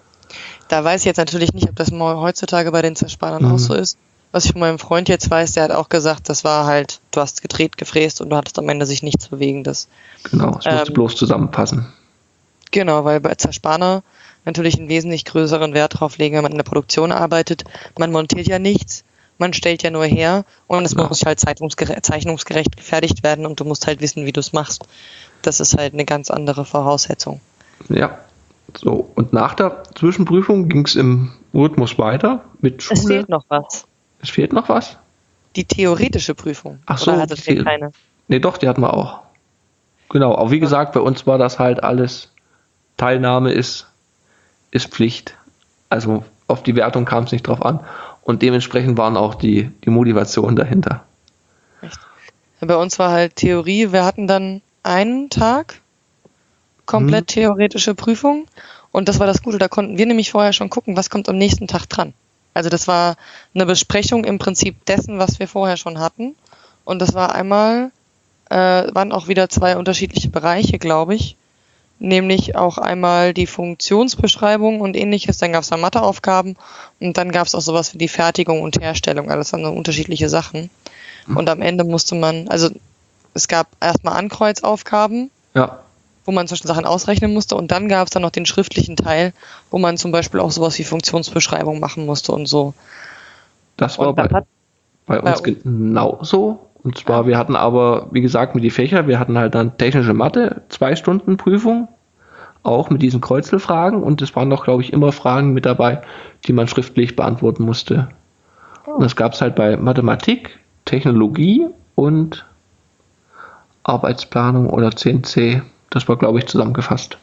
Da weiß ich jetzt natürlich nicht, ob das mal heutzutage bei den Zerspannern mhm. auch so ist. Was ich von meinem Freund jetzt weiß, der hat auch gesagt, das war halt, du hast gedreht, gefräst und du hattest am Ende sich nichts Bewegendes. Genau, es musste ähm, bloß zusammenpassen. Genau, weil bei Zerspanner natürlich einen wesentlich größeren Wert drauf legen, wenn man in der Produktion arbeitet. Man montiert ja nichts. Man stellt ja nur her und es ja. muss halt zeichnungsgerecht, zeichnungsgerecht gefertigt werden und du musst halt wissen, wie du es machst. Das ist halt eine ganz andere Voraussetzung. Ja, so. Und nach der Zwischenprüfung ging es im Rhythmus weiter mit Schule. Es fehlt noch was. Es fehlt noch was? Die theoretische Prüfung. Ach so. Oder hattet ihr keine? Nee, doch, die hatten wir auch. Genau, aber wie ja. gesagt, bei uns war das halt alles, Teilnahme ist, ist Pflicht. Also auf die Wertung kam es nicht drauf an. Und dementsprechend waren auch die, die Motivationen dahinter. Echt? Bei uns war halt Theorie. Wir hatten dann einen Tag komplett hm. theoretische Prüfung. Und das war das Gute. Da konnten wir nämlich vorher schon gucken, was kommt am nächsten Tag dran. Also das war eine Besprechung im Prinzip dessen, was wir vorher schon hatten. Und das war einmal, äh, waren auch wieder zwei unterschiedliche Bereiche, glaube ich. Nämlich auch einmal die Funktionsbeschreibung und ähnliches, dann gab es da Matheaufgaben und dann gab es auch sowas wie die Fertigung und Herstellung, alles waren so unterschiedliche Sachen. Und am Ende musste man, also es gab erstmal Ankreuzaufgaben, ja. wo man zwischen Sachen ausrechnen musste und dann gab es dann noch den schriftlichen Teil, wo man zum Beispiel auch sowas wie Funktionsbeschreibung machen musste und so. Das war bei, bei, bei uns bei genauso. Und zwar, wir hatten aber, wie gesagt, mit die Fächer, wir hatten halt dann technische Mathe, zwei Stunden Prüfung, auch mit diesen Kreuzelfragen und es waren doch, glaube ich, immer Fragen mit dabei, die man schriftlich beantworten musste. Oh. Und das gab es halt bei Mathematik, Technologie und Arbeitsplanung oder C N C. Das war, glaube ich, zusammengefasst.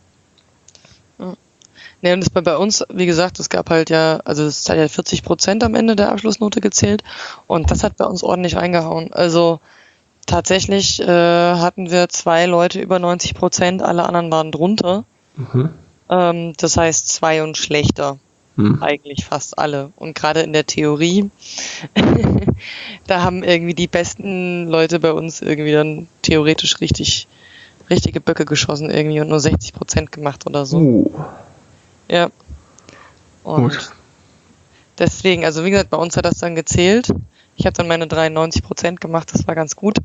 Ne, und das bei, bei uns, wie gesagt, es gab halt ja, also es hat ja vierzig Prozent am Ende der Abschlussnote gezählt und das hat bei uns ordentlich reingehauen. Also tatsächlich äh, hatten wir zwei Leute über neunzig Prozent, alle anderen waren drunter. Mhm. Ähm, das heißt zwei und schlechter. Mhm. Eigentlich fast alle. Und gerade in der Theorie, da haben irgendwie die besten Leute bei uns irgendwie dann theoretisch richtig, richtige Böcke geschossen irgendwie und nur sechzig Prozent gemacht oder so. Uh. Ja. Und Gut. deswegen, also wie gesagt, bei uns hat das dann gezählt. Ich habe dann meine dreiundneunzig Prozent gemacht, das war ganz gut.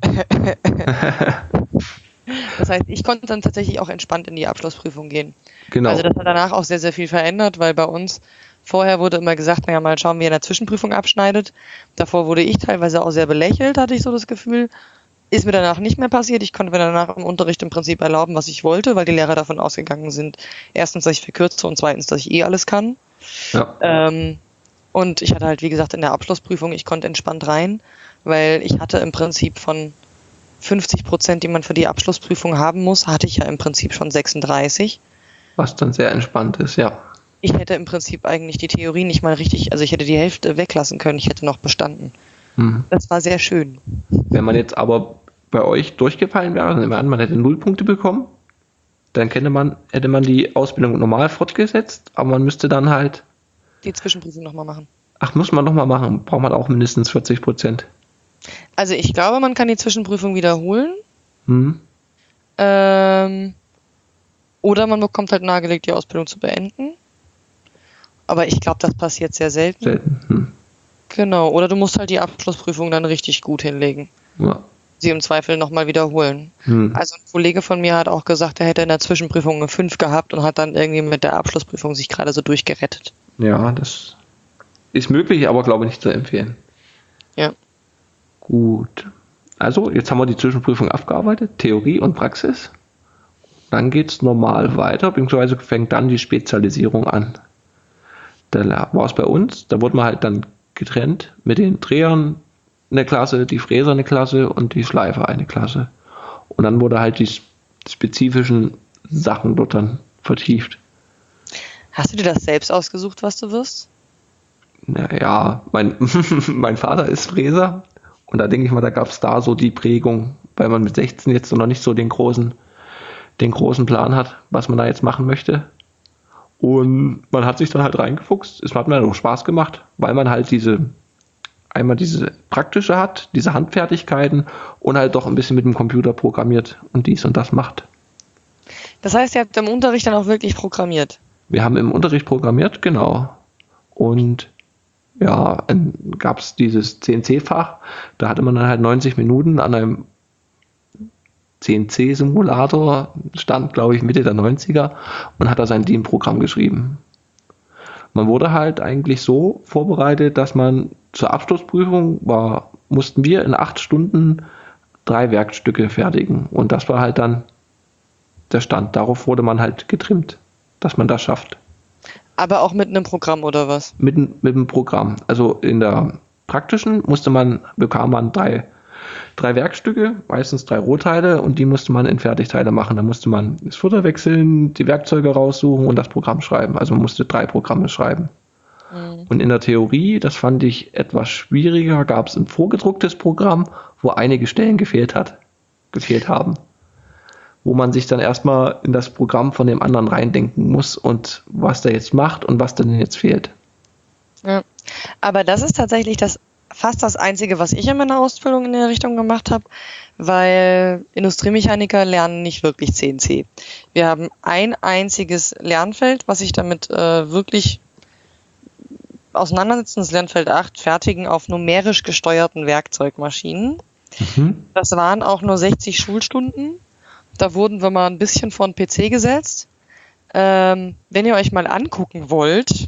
Das heißt, ich konnte dann tatsächlich auch entspannt in die Abschlussprüfung gehen. Genau. Also das hat danach auch sehr, sehr viel verändert, weil bei uns vorher wurde immer gesagt, naja, mal schauen, wie ihr in der Zwischenprüfung abschneidet. Davor wurde ich teilweise auch sehr belächelt, hatte ich so das Gefühl. Ist mir danach nicht mehr passiert. Ich konnte mir danach im Unterricht im Prinzip erlauben, was ich wollte, weil die Lehrer davon ausgegangen sind, erstens, dass ich verkürze und zweitens, dass ich eh alles kann. Ja. Ähm, und ich hatte halt, wie gesagt, in der Abschlussprüfung, ich konnte entspannt rein, weil ich hatte im Prinzip von fünfzig Prozent, die man für die Abschlussprüfung haben muss, hatte ich ja im Prinzip schon sechsunddreißig. Was dann sehr entspannt ist, ja. Ich hätte im Prinzip eigentlich die Theorie nicht mal richtig, also ich hätte die Hälfte weglassen können, ich hätte noch bestanden. Mhm. Das war sehr schön. Wenn man jetzt aber bei euch durchgefallen wäre, nehmen wir an, man hätte null Punkte bekommen, dann hätte man, hätte man die Ausbildung normal fortgesetzt, aber man müsste dann halt die Zwischenprüfung nochmal machen. Ach, muss man nochmal machen? Braucht man auch mindestens vierzig Prozent? Also ich glaube, man kann die Zwischenprüfung wiederholen. Hm. Ähm, oder man bekommt halt nahegelegt, die Ausbildung zu beenden. Aber ich glaube, das passiert sehr selten. Selten. Hm. Genau, oder du musst halt die Abschlussprüfung dann richtig gut hinlegen. Ja. Sie im Zweifel nochmal wiederholen. Hm. Also ein Kollege von mir hat auch gesagt, er hätte in der Zwischenprüfung eine fünf gehabt und hat dann irgendwie mit der Abschlussprüfung sich gerade so durchgerettet. Ja, das ist möglich, aber glaube ich nicht zu empfehlen. Ja. Gut. Also, jetzt haben wir die Zwischenprüfung abgearbeitet, Theorie und Praxis. Dann geht es normal weiter, beziehungsweise fängt dann die Spezialisierung an. Da war es bei uns, da wurde man halt dann getrennt mit den Drehern eine Klasse, die Fräser eine Klasse und die Schleifer eine Klasse. Und dann wurde halt die spezifischen Sachen dort dann vertieft. Hast du dir das selbst ausgesucht, was du wirst? Naja, mein, mein Vater ist Fräser und da denke ich mal, da gab es da so die Prägung, weil man mit sechzehn jetzt noch nicht so den großen, den großen Plan hat, was man da jetzt machen möchte. Und man hat sich dann halt reingefuchst. Es hat mir auch Spaß gemacht, weil man halt diese, einmal diese praktische hat, diese Handfertigkeiten und halt doch ein bisschen mit dem Computer programmiert und dies und das macht. Das heißt, ihr habt im Unterricht dann auch wirklich programmiert? Wir haben im Unterricht programmiert, genau. Und ja, gab es dieses C N C-Fach, da hatte man dann halt neunzig Minuten an einem C N C-Simulator, stand glaube ich Mitte der neunziger und hat da sein D I N-Programm geschrieben. Man wurde halt eigentlich so vorbereitet, dass man zur Abschlussprüfung war, mussten wir in acht Stunden drei Werkstücke fertigen und das war halt dann der Stand. Darauf wurde man halt getrimmt, dass man das schafft. Aber auch mit einem Programm oder was? Mit, mit einem Programm. Also in der praktischen musste man, bekam man drei, drei Werkstücke, meistens drei Rohteile und die musste man in Fertigteile machen. Da musste man das Futter wechseln, die Werkzeuge raussuchen und das Programm schreiben. Also man musste drei Programme schreiben. Mhm. Und in der Theorie, das fand ich etwas schwieriger, gab es ein vorgedrucktes Programm, wo einige Stellen gefehlt hat, gefehlt haben. Wo man sich dann erstmal in das Programm von dem anderen reindenken muss und was der jetzt macht und was denn jetzt fehlt. Ja. Aber das ist tatsächlich das fast das Einzige, was ich in meiner Ausbildung in der Richtung gemacht habe, weil Industriemechaniker lernen nicht wirklich C N C. Wir haben ein einziges Lernfeld, was ich damit äh, wirklich auseinandersetzen, das Lernfeld acht, fertigen auf numerisch gesteuerten Werkzeugmaschinen. Mhm. Das waren auch nur sechzig Schulstunden. Da wurden wir mal ein bisschen vor den P C gesetzt. Ähm, wenn ihr euch mal angucken wollt,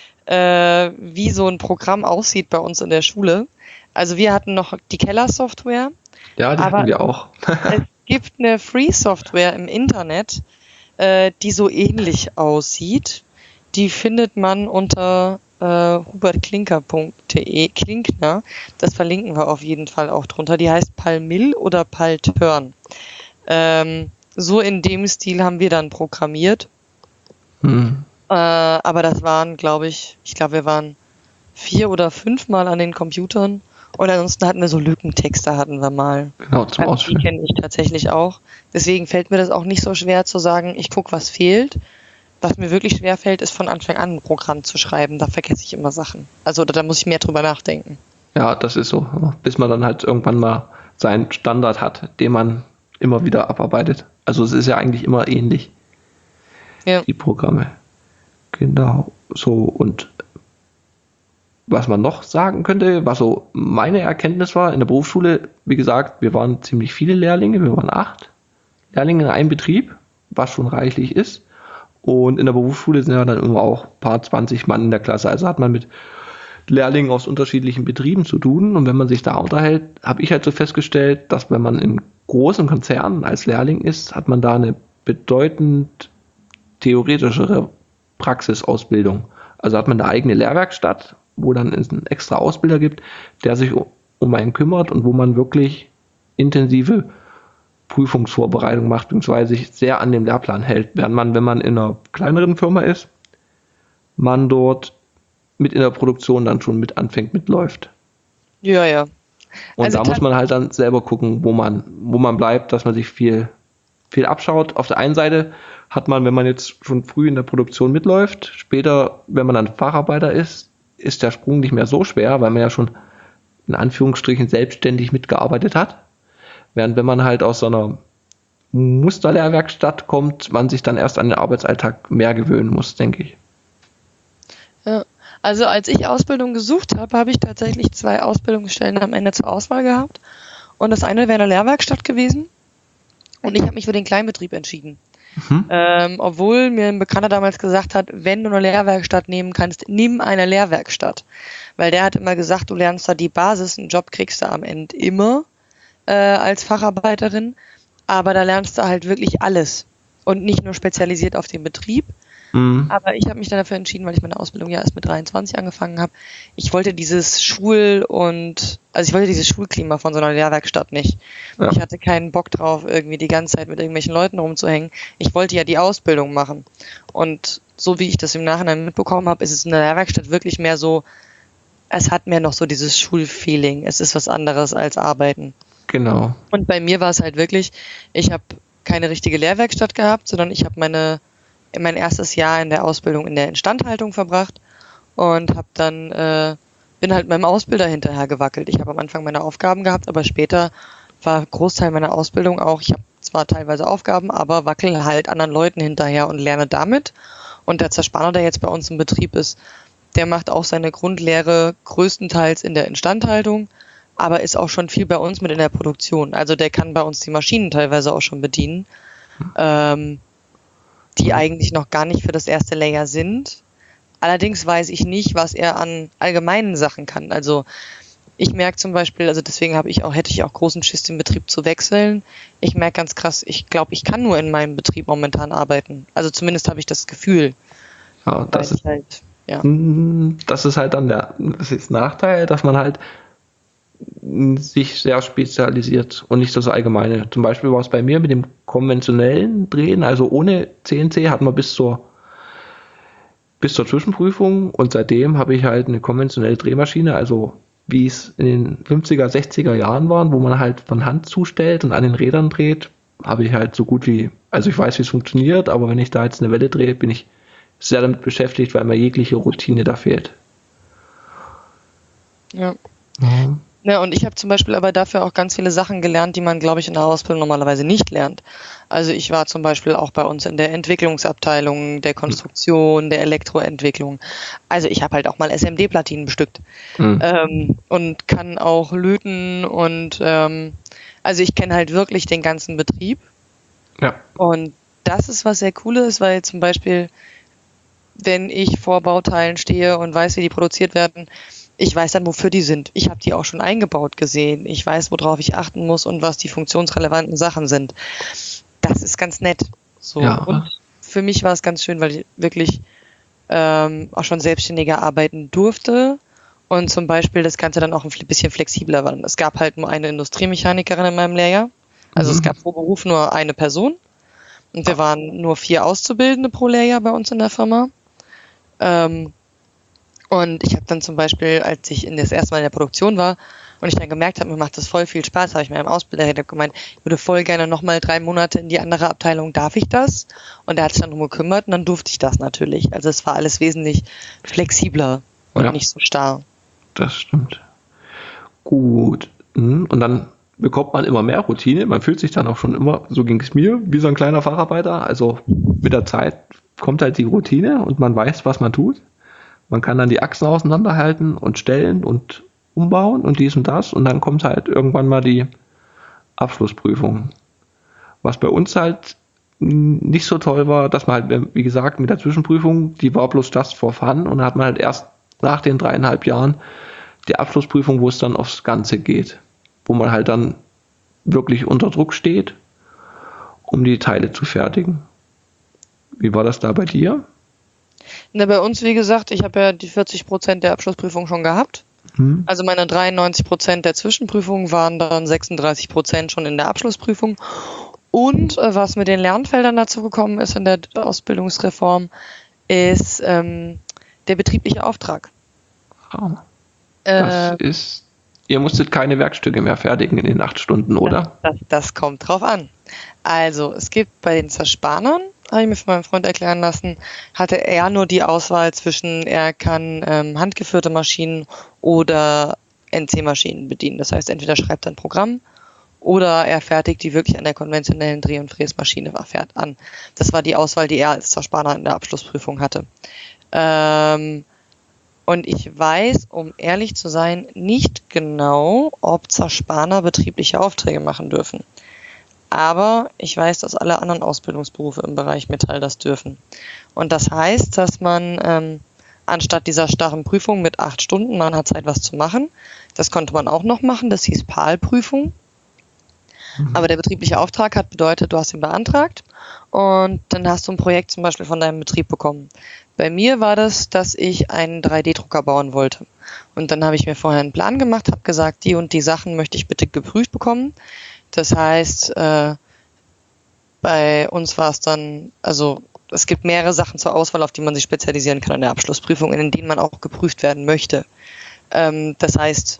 äh, wie so ein Programm aussieht bei uns in der Schule. Also wir hatten noch die Keller-Software. Ja, die aber hatten wir auch. Es gibt eine Free-Software im Internet, äh, die so ähnlich aussieht. Die findet man unter äh, hubertklinker punkt de, Klinkner. Das verlinken wir auf jeden Fall auch drunter. Die heißt Palmil oder Palturn. Ähm, so in dem Stil haben wir dann programmiert. Hm. Äh, aber das waren, glaube ich, ich glaube, wir waren vier oder fünf Mal an den Computern. Und ansonsten hatten wir so Lückentexte, hatten wir mal. Genau, zum also die kenne ich tatsächlich auch. Deswegen fällt mir das auch nicht so schwer zu sagen, ich gucke, was fehlt. Was mir wirklich schwer fällt, ist von Anfang an ein Programm zu schreiben. Da vergesse ich immer Sachen. Also da muss ich mehr drüber nachdenken. Ja, das ist so. Bis man dann halt irgendwann mal seinen Standard hat, den man immer wieder abarbeitet. Also es ist ja eigentlich immer ähnlich. Ja. Die Programme. Genau. So, und was man noch sagen könnte, was so meine Erkenntnis war in der Berufsschule, wie gesagt, wir waren ziemlich viele Lehrlinge, wir waren acht Lehrlinge in einem Betrieb, was schon reichlich ist. Und in der Berufsschule sind ja dann immer auch ein paar zwanzig Mann in der Klasse. Also hat man mit Lehrlingen aus unterschiedlichen Betrieben zu tun. Und wenn man sich da unterhält, habe ich halt so festgestellt, dass wenn man in großen Konzernen als Lehrling ist, hat man da eine bedeutend theoretischere Praxisausbildung. Also hat man eine eigene Lehrwerkstatt, wo dann es einen extra Ausbilder gibt, der sich um einen kümmert und wo man wirklich intensive Prüfungsvorbereitung macht, beziehungsweise sich sehr an dem Lehrplan hält. Während man, wenn man in einer kleineren Firma ist, man dort mit in der Produktion dann schon mit anfängt, mitläuft. Ja, ja. Und also da muss man halt dann selber gucken, wo man, wo man bleibt, dass man sich viel, viel abschaut. Auf der einen Seite hat man, wenn man jetzt schon früh in der Produktion mitläuft, später, wenn man dann Facharbeiter ist, ist der Sprung nicht mehr so schwer, weil man ja schon in Anführungsstrichen selbstständig mitgearbeitet hat. Während wenn man halt aus so einer Musterlehrwerkstatt kommt, man sich dann erst an den Arbeitsalltag mehr gewöhnen muss, denke ich. Ja, also als ich Ausbildung gesucht habe, habe ich tatsächlich zwei Ausbildungsstellen am Ende zur Auswahl gehabt. Und das eine wäre eine Lehrwerkstatt gewesen. Und ich habe mich für den Kleinbetrieb entschieden. Mhm. Ähm, obwohl mir ein Bekannter damals gesagt hat, wenn du eine Lehrwerkstatt nehmen kannst, nimm eine Lehrwerkstatt. Weil der hat immer gesagt, du lernst da die Basis, einen Job kriegst du am Ende immer. äh, als Facharbeiterin, aber da lernst du halt wirklich alles und nicht nur spezialisiert auf den Betrieb. Mhm. Aber ich habe mich dann dafür entschieden, weil ich meine Ausbildung ja erst mit dreiundzwanzig angefangen habe. Ich wollte dieses Schul- und, also ich wollte dieses Schulklima von so einer Lehrwerkstatt nicht. Ja. Ich hatte keinen Bock drauf, irgendwie die ganze Zeit mit irgendwelchen Leuten rumzuhängen. Ich wollte ja die Ausbildung machen. Und so wie ich das im Nachhinein mitbekommen habe, ist es in der Lehrwerkstatt wirklich mehr so, es hat mehr noch so dieses Schulfeeling. Es ist was anderes als Arbeiten. Genau. Und bei mir war es halt wirklich, ich habe keine richtige Lehrwerkstatt gehabt, sondern ich habe meine mein erstes Jahr in der Ausbildung in der Instandhaltung verbracht und habe dann äh, bin halt meinem Ausbilder hinterher gewackelt. Ich habe am Anfang meine Aufgaben gehabt, aber später war Großteil meiner Ausbildung auch, ich habe zwar teilweise Aufgaben, aber wackel halt anderen Leuten hinterher und lerne damit. Und der Zerspanner, der jetzt bei uns im Betrieb ist, der macht auch seine Grundlehre größtenteils in der Instandhaltung, aber ist auch schon viel bei uns mit in der Produktion. Also der kann bei uns die Maschinen teilweise auch schon bedienen. Ähm, die eigentlich noch gar nicht für das erste Layer sind. Allerdings weiß ich nicht, was er an allgemeinen Sachen kann. Also ich merke zum Beispiel, also deswegen habe ich auch, hätte ich auch großen Schiss, den Betrieb zu wechseln. Ich merke ganz krass, ich glaube, ich kann nur in meinem Betrieb momentan arbeiten. Also zumindest habe ich das Gefühl. Ja, das ist halt, ja. Das ist halt dann der das ist Nachteil, dass man halt sich sehr spezialisiert und nicht so das Allgemeine. Zum Beispiel war es bei mir mit dem konventionellen Drehen, also ohne C N C hatten wir bis zur bis zur Zwischenprüfung und seitdem habe ich halt eine konventionelle Drehmaschine, also wie es in den fünfziger, sechziger Jahren waren, wo man halt von Hand zustellt und an den Rädern dreht, habe ich halt so gut wie, also ich weiß, wie es funktioniert, aber wenn ich da jetzt eine Welle drehe, bin ich sehr damit beschäftigt, weil mir jegliche Routine da fehlt. Ja. Mhm. Ja, und ich habe zum Beispiel aber dafür auch ganz viele Sachen gelernt, die man, glaube ich, in der Ausbildung normalerweise nicht lernt. Also ich war zum Beispiel auch bei uns in der Entwicklungsabteilung, der Konstruktion, der Elektroentwicklung. Also ich habe halt auch mal S M D-Platinen bestückt mhm. ähm, und kann auch löten und ähm, also ich kenne halt wirklich den ganzen Betrieb. Ja. Und das ist was sehr Cooles, weil zum Beispiel, wenn ich vor Bauteilen stehe und weiß, wie die produziert werden, ich weiß dann, wofür die sind. Ich habe die auch schon eingebaut gesehen. Ich weiß, worauf ich achten muss und was die funktionsrelevanten Sachen sind. Das ist ganz nett. So. Ja. Und für mich war es ganz schön, weil ich wirklich ähm, auch schon selbstständiger arbeiten durfte und zum Beispiel das Ganze dann auch ein bisschen flexibler war. Es gab halt nur eine Industriemechanikerin in meinem Lehrjahr. Also mhm. es gab pro Beruf nur eine Person. Und wir waren nur vier Auszubildende pro Lehrjahr bei uns in der Firma. Ähm, Und ich habe dann zum Beispiel, als ich in das erste Mal in der Produktion war und ich dann gemerkt habe, mir macht das voll viel Spaß, habe ich meinem Ausbilder gemeint, ich würde voll gerne nochmal drei Monate in die andere Abteilung, darf ich das? Und er hat sich dann drum gekümmert und dann durfte ich das natürlich. Also es war alles wesentlich flexibler und ja, nicht so starr. Das stimmt. Gut. Und dann bekommt man immer mehr Routine. Man fühlt sich dann auch schon immer, so ging es mir, wie so ein kleiner Facharbeiter. Also mit der Zeit kommt halt die Routine und man weiß, was man tut. Man kann dann die Achsen auseinanderhalten und stellen und umbauen und dies und das und dann kommt halt irgendwann mal die Abschlussprüfung. Was bei uns halt nicht so toll war, dass man halt, wie gesagt, mit der Zwischenprüfung, die war bloß just for fun und dann hat man halt erst nach den dreieinhalb Jahren die Abschlussprüfung, wo es dann aufs Ganze geht, wo man halt dann wirklich unter Druck steht, um die Teile zu fertigen. Wie war das da bei dir? Na, bei uns, wie gesagt, ich habe ja die vierzig Prozent der Abschlussprüfung schon gehabt. Hm. Also meine dreiundneunzig Prozent der Zwischenprüfung waren dann sechsunddreißig Prozent schon in der Abschlussprüfung. Und äh, was mit den Lernfeldern dazu gekommen ist in der Ausbildungsreform, ist ähm, der betriebliche Auftrag. Oh. Das äh, ist, ihr musstet keine Werkstücke mehr fertigen in den acht Stunden, oder? Das, das, das kommt drauf an. Also es gibt bei den Zerspanern, habe ich mir von meinem Freund erklären lassen, hatte er nur die Auswahl zwischen, er kann ähm, handgeführte Maschinen oder N C-Maschinen bedienen. Das heißt, entweder schreibt er ein Programm oder er fertigt die wirklich an der konventionellen Dreh- und Fräsmaschine an. Das war die Auswahl, die er als Zerspaner in der Abschlussprüfung hatte. Ähm, und ich weiß, um ehrlich zu sein, nicht genau, ob Zerspaner betriebliche Aufträge machen dürfen. Aber ich weiß, dass alle anderen Ausbildungsberufe im Bereich Metall das dürfen. Und das heißt, dass man ähm, anstatt dieser starren Prüfung mit acht Stunden, man hat Zeit, was zu machen, das konnte man auch noch machen, das hieß P A L-Prüfung. Mhm. Aber der betriebliche Auftrag hat bedeutet, du hast ihn beantragt und dann hast du ein Projekt zum Beispiel von deinem Betrieb bekommen. Bei mir war das, dass ich einen drei D Drucker bauen wollte. Und dann habe ich mir vorher einen Plan gemacht, habe gesagt, die und die Sachen möchte ich bitte geprüft bekommen. Das heißt, äh, bei uns war es dann, also es gibt mehrere Sachen zur Auswahl, auf die man sich spezialisieren kann in der Abschlussprüfung, in denen man auch geprüft werden möchte. Ähm, das heißt,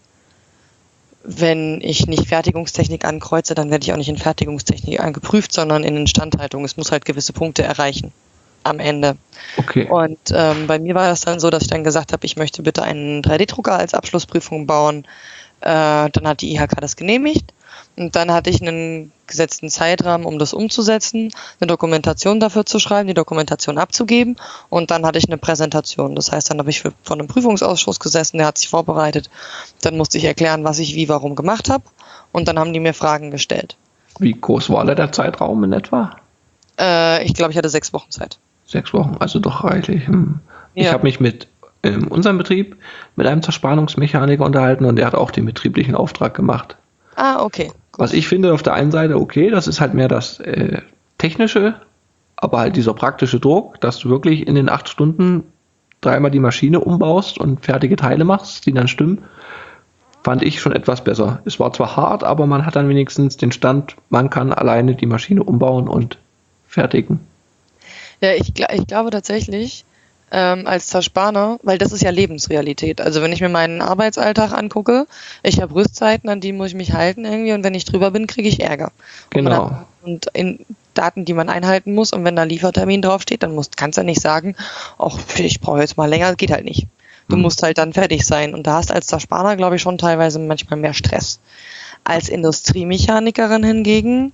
wenn ich nicht Fertigungstechnik ankreuze, dann werde ich auch nicht in Fertigungstechnik angeprüft, sondern in Instandhaltung. Es muss halt gewisse Punkte erreichen am Ende. Okay. Und ähm, bei mir war das dann so, dass ich dann gesagt habe, ich möchte bitte einen drei D Drucker als Abschlussprüfung bauen. Äh, dann hat die I H K das genehmigt. Und dann hatte ich einen gesetzten Zeitrahmen, um das umzusetzen, eine Dokumentation dafür zu schreiben, die Dokumentation abzugeben und dann hatte ich eine Präsentation. Das heißt, dann habe ich für, von einem Prüfungsausschuss gesessen, der hat sich vorbereitet. Dann musste ich erklären, was ich wie, warum gemacht habe und dann haben die mir Fragen gestellt. Wie groß war da der Zeitraum in etwa? Äh, ich glaube, ich hatte sechs Wochen Zeit. Sechs Wochen, also doch reichlich. Hm. Ja. Ich habe mich mit in unserem Betrieb mit einem Zerspannungsmechaniker unterhalten und der hat auch den betrieblichen Auftrag gemacht. Ah, okay. Gut. Was ich finde auf der einen Seite, okay, das ist halt mehr das äh, Technische, aber halt dieser praktische Druck, dass du wirklich in den acht Stunden dreimal die Maschine umbaust und fertige Teile machst, die dann stimmen, fand ich schon etwas besser. Es war zwar hart, aber man hat dann wenigstens den Stand, man kann alleine die Maschine umbauen und fertigen. Ja, ich, ich glaube tatsächlich, ähm, als Zerspaner, weil das ist ja Lebensrealität. Also wenn ich mir meinen Arbeitsalltag angucke, ich habe Rüstzeiten, an die muss ich mich halten irgendwie und wenn ich drüber bin, kriege ich Ärger. Genau. Und, man, und in Daten, die man einhalten muss und wenn da Liefertermin draufsteht, dann musst, kannst du ja nicht sagen, ach, ich brauche jetzt mal länger, geht halt nicht. Du hm. musst halt dann fertig sein und da hast als Zerspaner, glaube ich, schon teilweise manchmal mehr Stress. Als Industriemechanikerin hingegen,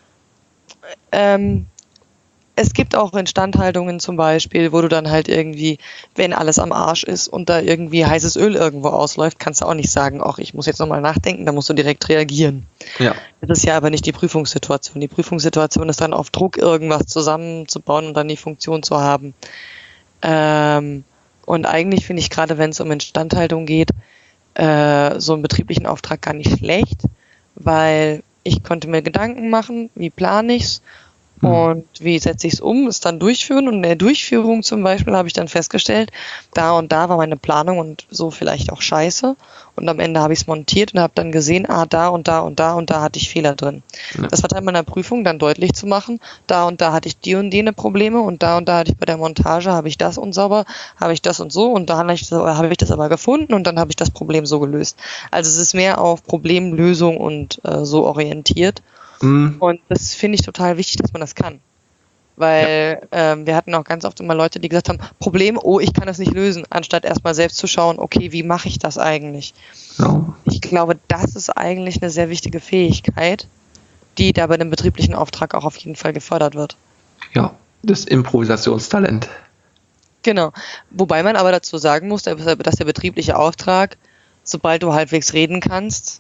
ähm, es gibt auch Instandhaltungen zum Beispiel, wo du dann halt irgendwie, wenn alles am Arsch ist und da irgendwie heißes Öl irgendwo ausläuft, kannst du auch nicht sagen, ach, ich muss jetzt nochmal nachdenken, da musst du direkt reagieren. Ja. Das ist ja aber nicht die Prüfungssituation. Die Prüfungssituation ist dann auf Druck irgendwas zusammenzubauen und dann die Funktion zu haben. Ähm, und eigentlich finde ich gerade, wenn es um Instandhaltung geht, äh, so einen betrieblichen Auftrag gar nicht schlecht, weil ich konnte mir Gedanken machen, wie plane ich's, und wie setze ich es um, es dann durchführen. Und in der Durchführung zum Beispiel habe ich dann festgestellt, da und da war meine Planung und so vielleicht auch scheiße. Und am Ende habe ich es montiert und habe dann gesehen, ah, da und da und da und da hatte ich Fehler drin. Ja. Das war Teil meiner Prüfung, dann deutlich zu machen, da und da hatte ich die und die Probleme und da und da hatte ich bei der Montage, habe ich das unsauber, habe ich das und so und da habe ich, habe ich das aber gefunden und dann habe ich das Problem so gelöst. Also es ist mehr auf Problemlösung und äh, so orientiert. Mhm. Und das finde ich total wichtig, dass man das kann. Weil ja. ähm, wir hatten auch ganz oft immer Leute, die gesagt haben, Problem, oh, ich kann das nicht lösen, anstatt erstmal selbst zu schauen, okay, wie mache ich das eigentlich? Ja. Ich glaube, das ist eigentlich eine sehr wichtige Fähigkeit, die da bei dem betrieblichen Auftrag auch auf jeden Fall gefördert wird. Ja, das Improvisationstalent. Genau. Wobei man aber dazu sagen muss, dass der betriebliche Auftrag, sobald du halbwegs reden kannst,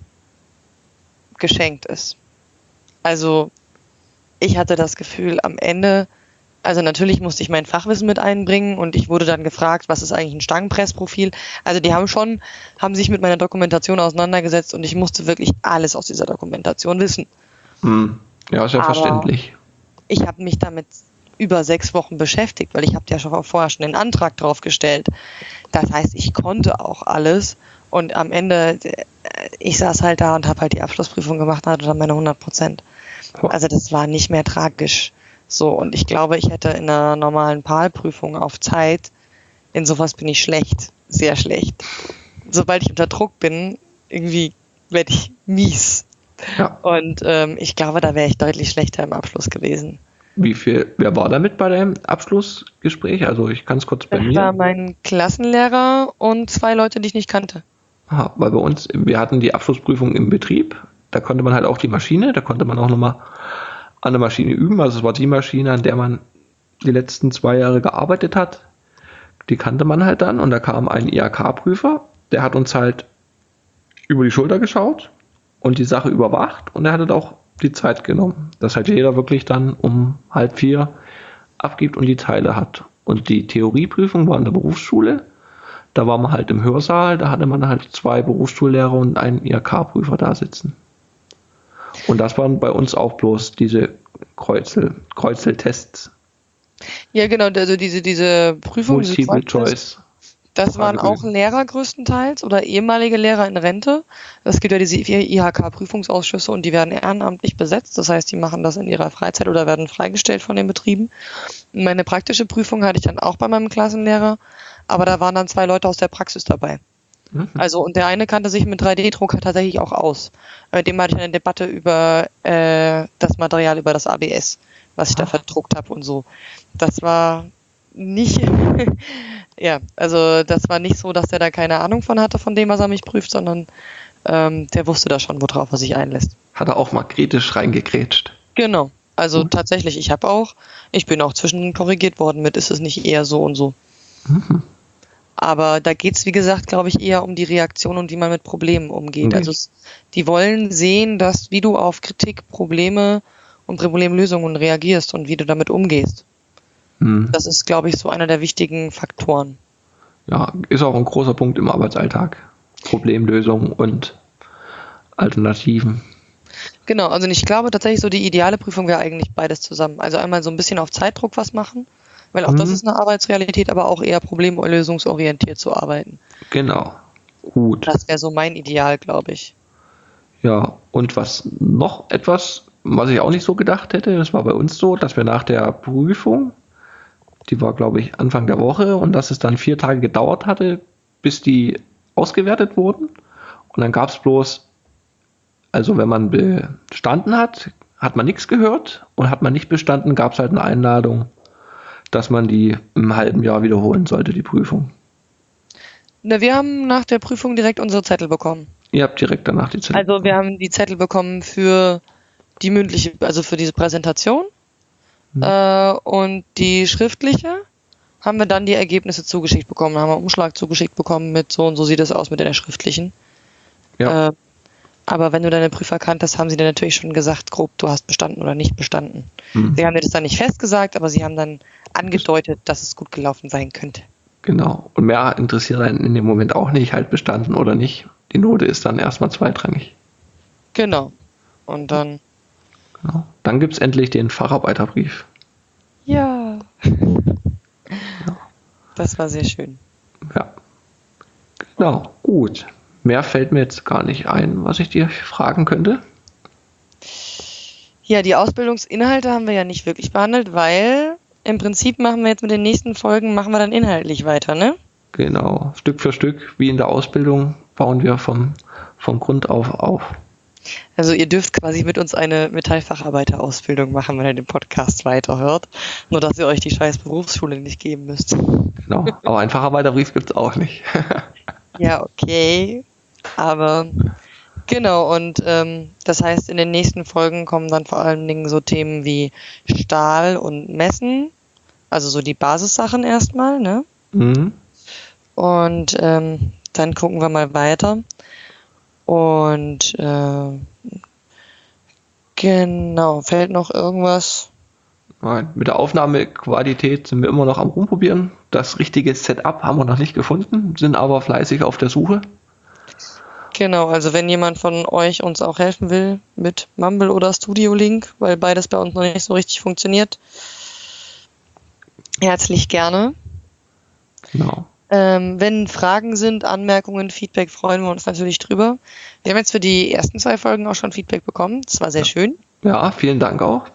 geschenkt ist. Also ich hatte das Gefühl am Ende, also natürlich musste ich mein Fachwissen mit einbringen und ich wurde dann gefragt, was ist eigentlich ein Stangenpressprofil. Also die haben schon, haben sich mit meiner Dokumentation auseinandergesetzt und ich musste wirklich alles aus dieser Dokumentation wissen. Hm. Ja, ist ja Aber verständlich. Ich habe mich damit über sechs Wochen beschäftigt, weil ich habe ja schon vorher schon den Antrag drauf gestellt. Das heißt, ich konnte auch alles und am Ende, ich saß halt da und habe halt die Abschlussprüfung gemacht und hatte dann meine hundert Prozent. Also das war nicht mehr tragisch. So, und ich glaube, ich hätte in einer normalen P A L-Prüfung auf Zeit, in sowas bin ich schlecht, sehr schlecht. Sobald ich unter Druck bin, irgendwie werde ich mies. Ja. Und ähm, ich glaube, da wäre ich deutlich schlechter im Abschluss gewesen. Wie viel, wer war damit bei deinem Abschlussgespräch? Also ich kann es kurz bei das mir. Das war mein Klassenlehrer und zwei Leute, die ich nicht kannte. Aha, weil bei uns, wir hatten die Abschlussprüfung im Betrieb. Da konnte man halt auch die Maschine, da konnte man auch nochmal an der Maschine üben. Also es war die Maschine, an der man die letzten zwei Jahre gearbeitet hat. Die kannte man halt dann und da kam ein I H K-Prüfer, der hat uns halt über die Schulter geschaut und die Sache überwacht und er hat halt auch die Zeit genommen, dass halt jeder wirklich dann um halb vier abgibt und die Teile hat. Und die Theorieprüfung war in der Berufsschule. Da war man halt im Hörsaal, da hatte man halt zwei Berufsschullehrer und einen I H K-Prüfer da sitzen. Und das waren bei uns auch bloß diese Kreuzel, Kreuzeltests. Ja, genau, also diese, diese Prüfung, diese Multiple Kreuzeltests, Choice. das waren auch Lehrer größtenteils oder ehemalige Lehrer in Rente. Es gibt ja diese I H K-Prüfungsausschüsse und die werden ehrenamtlich besetzt. Das heißt, die machen das in ihrer Freizeit oder werden freigestellt von den Betrieben. Meine praktische Prüfung hatte ich dann auch bei meinem Klassenlehrer, aber da waren dann zwei Leute aus der Praxis dabei. Mhm. Also, und der eine kannte sich mit drei D-Drucker tatsächlich auch aus. Mit dem hatte ich eine Debatte über äh, das Material, über das A B S, was ich da verdruckt habe und so. Das war nicht, ja, also das war nicht so, dass der da keine Ahnung von hatte, von dem, was er mich prüft, sondern ähm, der wusste da schon, worauf er sich einlässt. Hat er auch mal kritisch reingekrätscht. Genau, also Gut. Tatsächlich, ich habe auch, ich bin auch zwischendurch korrigiert worden mit, ist es nicht eher so und so. Mhm. Aber da geht's, wie gesagt, glaube ich, eher um die Reaktion und wie man mit Problemen umgeht. Okay. Also es, die wollen sehen, dass wie du auf Kritik, Probleme und Problemlösungen reagierst und wie du damit umgehst. Mhm. Das ist, glaube ich, so einer der wichtigen Faktoren. Ja, ist auch ein großer Punkt im Arbeitsalltag. Problemlösung und Alternativen. Genau, also ich glaube tatsächlich so, die ideale Prüfung wäre eigentlich beides zusammen. Also einmal so ein bisschen auf Zeitdruck was machen, weil auch Mhm. das ist eine Arbeitsrealität, aber auch eher problemlösungsorientiert zu arbeiten. Genau. Gut. Das wäre so mein Ideal, glaube ich. Ja, und was noch etwas, was ich auch nicht so gedacht hätte, das war bei uns so, dass wir nach der Prüfung, die war, glaube ich, Anfang der Woche, und dass es dann vier Tage gedauert hatte, bis die ausgewertet wurden. Und dann gab es bloß, also wenn man bestanden hat, hat man nichts gehört, und hat man nicht bestanden, gab es halt eine Einladung, dass man die im halben Jahr wiederholen sollte, die Prüfung. Na, wir haben nach der Prüfung direkt unsere Zettel bekommen. Ihr habt direkt danach die Zettel. Also wir haben die Zettel bekommen für die mündliche, also für diese Präsentation. Mhm. Äh, und die schriftliche haben wir dann die Ergebnisse zugeschickt bekommen, haben wir einen Umschlag zugeschickt bekommen mit so und so sieht es aus mit der schriftlichen. Ja. Äh, aber wenn du deine Prüfer kanntest, haben sie dir natürlich schon gesagt, grob, du hast bestanden oder nicht bestanden. Mhm. Sie haben dir das dann nicht festgesagt, aber sie haben dann angedeutet, dass es gut gelaufen sein könnte. Genau. Und mehr interessiert einen in dem Moment auch nicht, halt bestanden oder nicht. Die Note ist dann erstmal zweitrangig. Genau. Und dann... Genau. Dann gibt es endlich den Facharbeiterbrief. Ja. Ja. Das war sehr schön. Ja. Genau, gut. Mehr fällt mir jetzt gar nicht ein, was ich dir fragen könnte. Ja, die Ausbildungsinhalte haben wir ja nicht wirklich behandelt, weil im Prinzip machen wir jetzt mit den nächsten Folgen, machen wir dann inhaltlich weiter, ne? Genau, Stück für Stück, wie in der Ausbildung, bauen wir vom, vom Grund auf auf. Also ihr dürft quasi mit uns eine Metallfacharbeiterausbildung machen, wenn ihr den Podcast weiterhört. Nur, dass ihr euch die scheiß Berufsschule nicht geben müsst. Genau, aber einen Facharbeiterbrief gibt es auch nicht. Ja, okay. Aber genau, und ähm, das heißt, in den nächsten Folgen kommen dann vor allen Dingen so Themen wie Stahl und Messen, also so die Basissachen erstmal, ne? Mhm. Und ähm, dann gucken wir mal weiter. Und äh, genau, fällt noch irgendwas? Nein, mit der Aufnahmequalität sind wir immer noch am Rumprobieren. Das richtige Setup haben wir noch nicht gefunden, sind aber fleißig auf der Suche. Genau, also wenn jemand von euch uns auch helfen will mit Mumble oder Studio Link, weil beides bei uns noch nicht so richtig funktioniert, herzlich gerne. Genau. Ähm, wenn Fragen sind, Anmerkungen, Feedback, freuen wir uns natürlich drüber. Wir haben jetzt für die ersten zwei Folgen auch schon Feedback bekommen. Das war sehr Ja. schön. Ja, vielen Dank auch.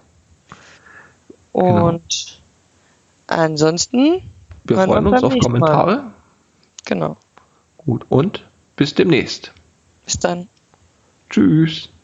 Und genau. Ansonsten Wir hören freuen wir uns beim auf nächsten Kommentare. Mal. Genau. Gut, und bis demnächst. Bis dann. Tschüss.